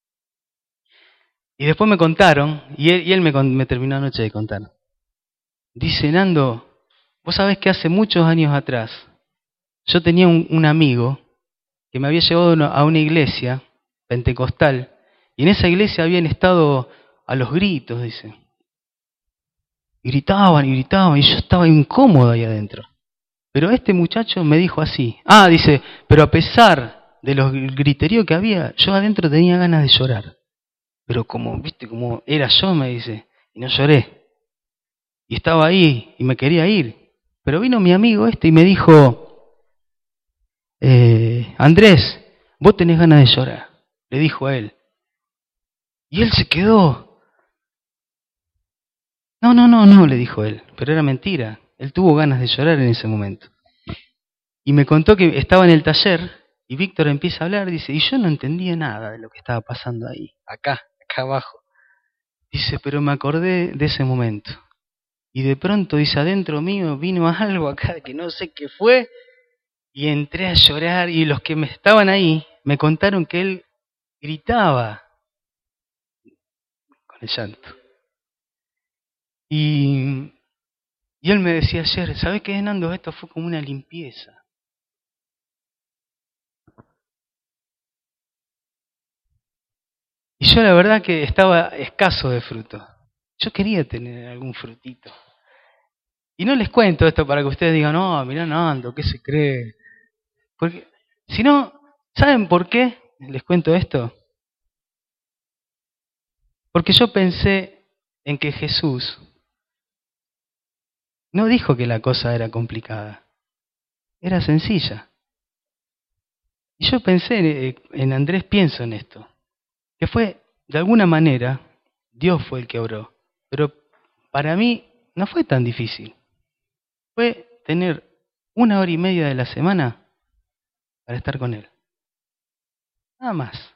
Y después me contaron, y él, y él me, me terminó anoche de contar. Dice, Nando, Vos sabés que hace muchos años atrás yo tenía un, un amigo que me había llevado a una iglesia pentecostal y en esa iglesia habían estado a los gritos, dice. Y gritaban y gritaban y yo estaba incómodo ahí adentro. Pero este muchacho me dijo así. Ah, dice, pero a pesar de los griteríos que había, yo adentro tenía ganas de llorar. Pero como, viste, como era yo, me dice, y no lloré. Y estaba ahí y me quería ir. Pero vino mi amigo este y me dijo, eh, Andrés, vos tenés ganas de llorar. Le dijo a él. Y él se quedó. No, no, no, no, le dijo él. Pero era mentira. Él tuvo ganas de llorar en ese momento. Y me contó que estaba en el taller y Víctor empieza a hablar, dice, y yo no entendía nada de lo que estaba pasando ahí, acá, acá abajo. Dice, pero me acordé de ese momento. Y de pronto, dice, adentro mío vino algo acá que no sé qué fue, y entré a llorar, y los que me estaban ahí me contaron que él gritaba con el llanto. Y, y él me decía ayer, ¿sabés qué, Nando? Esto fue como una limpieza. Y yo la verdad que estaba escaso de fruto. Yo quería tener algún frutito. Y no les cuento esto para que ustedes digan, no, mirá Nando, ¿qué se cree? Porque, si no, ¿saben por qué les cuento esto? Porque yo pensé en que Jesús no dijo que la cosa era complicada, era sencilla. Y yo pensé en Andrés, pienso en esto, que fue, de alguna manera, Dios fue el que obró, pero para mí no fue tan difícil. Fue tener una hora y media de la semana para estar con Él. Nada más.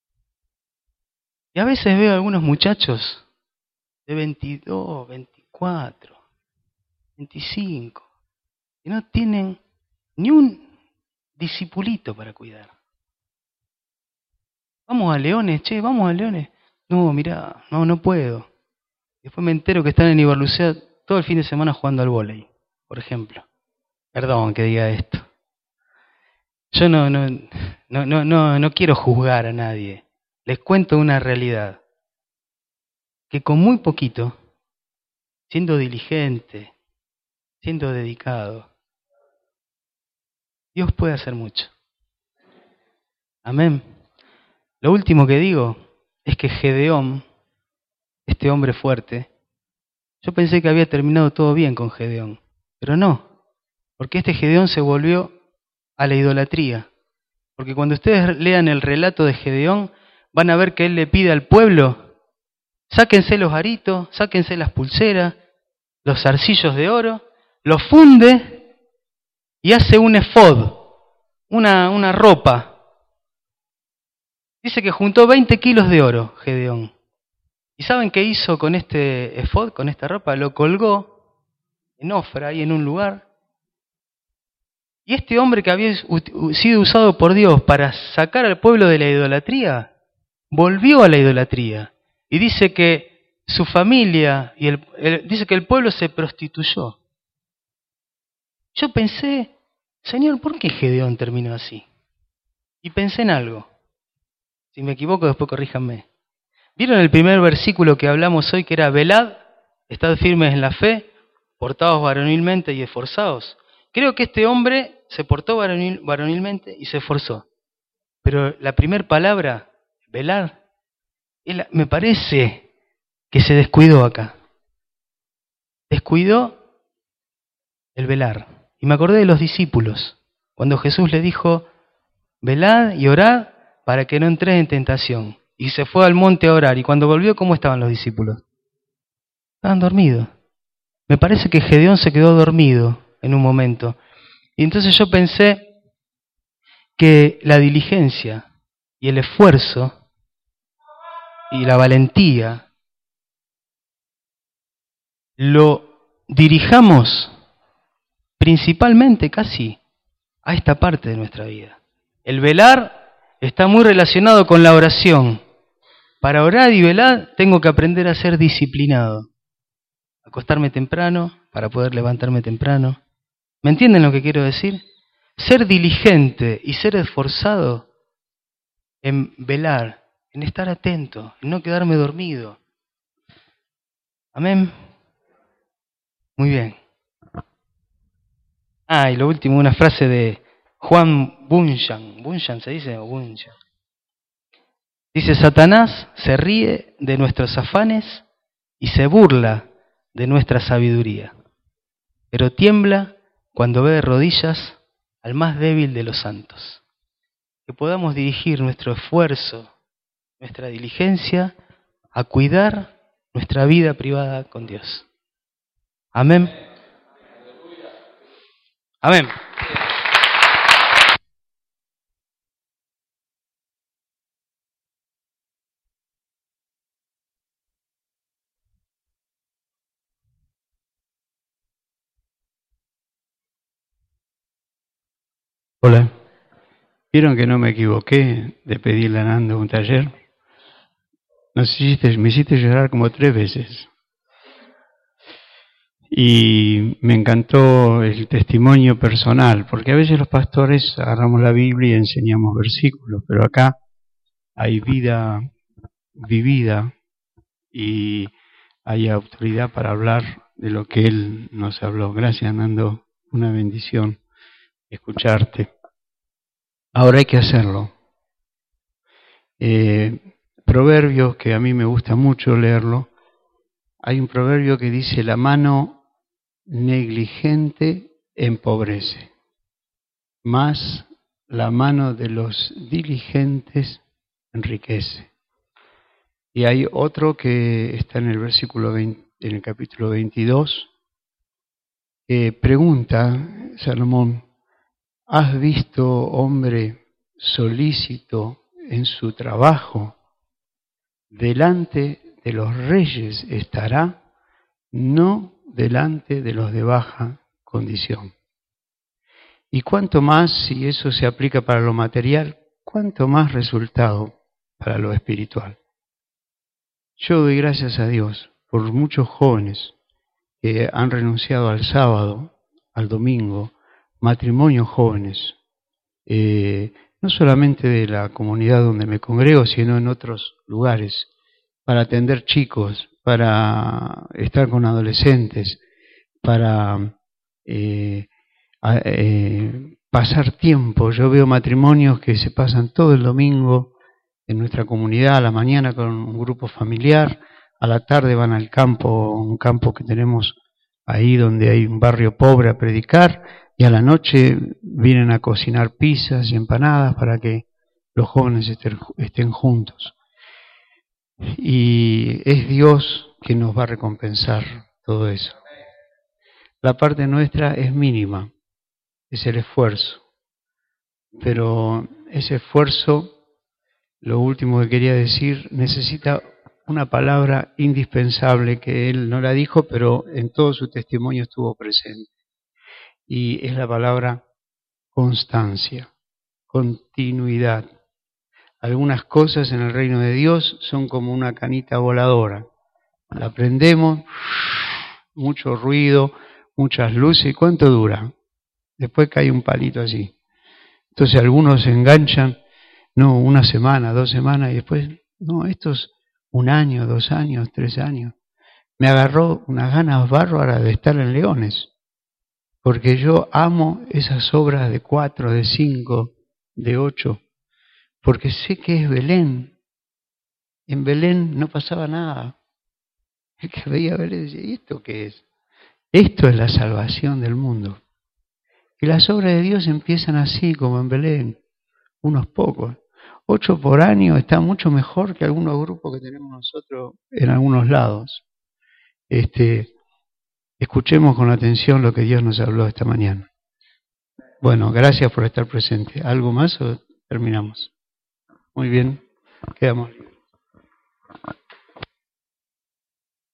Y a veces veo a algunos muchachos de veintidós, veinticuatro, veinticinco, que no tienen ni un discipulito para cuidar. Vamos a Leones, che, vamos a Leones. No, mirá, no, no puedo. Después me entero que están en Ibarlucea todo el fin de semana jugando al vóley, por ejemplo. Perdón que diga esto. Yo no, no, no, no, no, no quiero juzgar a nadie. Les cuento una realidad. Que con muy poquito, siendo diligente, siendo dedicado, Dios puede hacer mucho. Amén. Lo último que digo es que Gedeón, este hombre fuerte, yo pensé que había terminado todo bien con Gedeón, pero no, porque este Gedeón se volvió a la idolatría. Porque cuando ustedes lean el relato de Gedeón, van a ver que él le pide al pueblo, sáquense los aritos, sáquense las pulseras, los zarcillos de oro, los funde y hace un efod, una, una ropa. Dice que juntó veinte kilos de oro, Gedeón. ¿Y saben qué hizo con este efod, con esta ropa? Lo colgó en Ofra, ahí en un lugar. Y este hombre que había sido usado por Dios para sacar al pueblo de la idolatría, volvió a la idolatría. Y dice que su familia, y el, el, dice que el pueblo se prostituyó. Yo pensé, Señor, ¿por qué Gedeón terminó así? Y pensé en algo. Si me equivoco, después corríjanme. ¿Vieron el primer versículo que hablamos hoy, que era velad, estad firmes en la fe, portaos varonilmente y esforzaos? Creo que este hombre se portó varonil, varonilmente y se esforzó. Pero la primera palabra, velar, él, me parece que se descuidó acá. Descuidó el velar. Y me acordé de los discípulos, cuando Jesús le dijo, velad y orad para que no entréis en tentación. Y se fue al monte a orar. Y cuando volvió, ¿cómo estaban los discípulos? Estaban dormidos. Me parece que Gedeón se quedó dormido en un momento. Y entonces yo pensé que la diligencia y el esfuerzo y la valentía lo dirijamos principalmente casi a esta parte de nuestra vida. El velar está muy relacionado con la oración. Para orar y velar tengo que aprender a ser disciplinado. Acostarme temprano, para poder levantarme temprano. ¿Me entienden lo que quiero decir? Ser diligente y ser esforzado en velar, en estar atento, en no quedarme dormido. Amén. Muy bien. Ah, y lo último, una frase de Juan Bunyan. ¿Bunyan se dice o Bunyan? Dice, Satanás se ríe de nuestros afanes y se burla de nuestra sabiduría, pero tiembla cuando ve de rodillas al más débil de los santos. Que podamos dirigir nuestro esfuerzo, nuestra diligencia a cuidar nuestra vida privada con Dios. Amén. Amén. Hola. ¿Vieron que no me equivoqué de pedirle a Nando un taller? Nos hiciste, me hiciste llorar como tres veces. Y me encantó el testimonio personal, porque a veces los pastores agarramos la Biblia y enseñamos versículos, pero acá hay vida vivida y hay autoridad para hablar de lo que Él nos habló. Gracias, Nando, una bendición escucharte. Ahora hay que hacerlo. Eh, proverbios, que a mí me gusta mucho leerlo, hay un proverbio que dice, la mano negligente empobrece, mas la mano de los diligentes enriquece. Y hay otro que está en el versículo veinte, en el capítulo veintidós, que pregunta Salomón, ¿has visto hombre solícito en su trabajo? Delante de los reyes estará, no delante de los de baja condición. Y cuánto más, si eso se aplica para lo material, cuánto más resultado para lo espiritual. Yo doy gracias a Dios por muchos jóvenes que han renunciado al sábado, al domingo, matrimonios jóvenes, eh, no solamente de la comunidad donde me congrego, sino en otros lugares, para atender chicos, para estar con adolescentes, para eh, a, eh, pasar tiempo. Yo veo matrimonios que se pasan todo el domingo en nuestra comunidad, a la mañana con un grupo familiar, a la tarde van al campo, un campo que tenemos ahí donde hay un barrio pobre a predicar, y a la noche vienen a cocinar pizzas y empanadas para que los jóvenes estén, estén juntos. Y es Dios que nos va a recompensar todo eso. La parte nuestra es mínima, es el esfuerzo. Pero ese esfuerzo, lo último que quería decir, necesita una palabra indispensable que él no la dijo, pero en todo su testimonio estuvo presente. Y es la palabra constancia, continuidad. Algunas cosas en el reino de Dios son como una canita voladora. La prendemos, mucho ruido, muchas luces, ¿y cuánto dura? Después cae un palito así. Entonces algunos se enganchan, no, una semana, dos semanas, y después, no, esto es un año, dos años, tres años. Me agarró unas ganas bárbaras de estar en Leones, porque yo amo esas obras de cuatro, de cinco, de ocho, porque sé que es Belén. En Belén no pasaba nada. El que veía Belén decía, ¿y esto qué es? Esto es la salvación del mundo. Y las obras de Dios empiezan así, como en Belén, unos pocos. Ocho por año está mucho mejor que algunos grupos que tenemos nosotros en algunos lados. Este, escuchemos con atención lo que Dios nos habló esta mañana. Bueno, gracias por estar presente. ¿Algo más o terminamos? Muy bien, quedamos.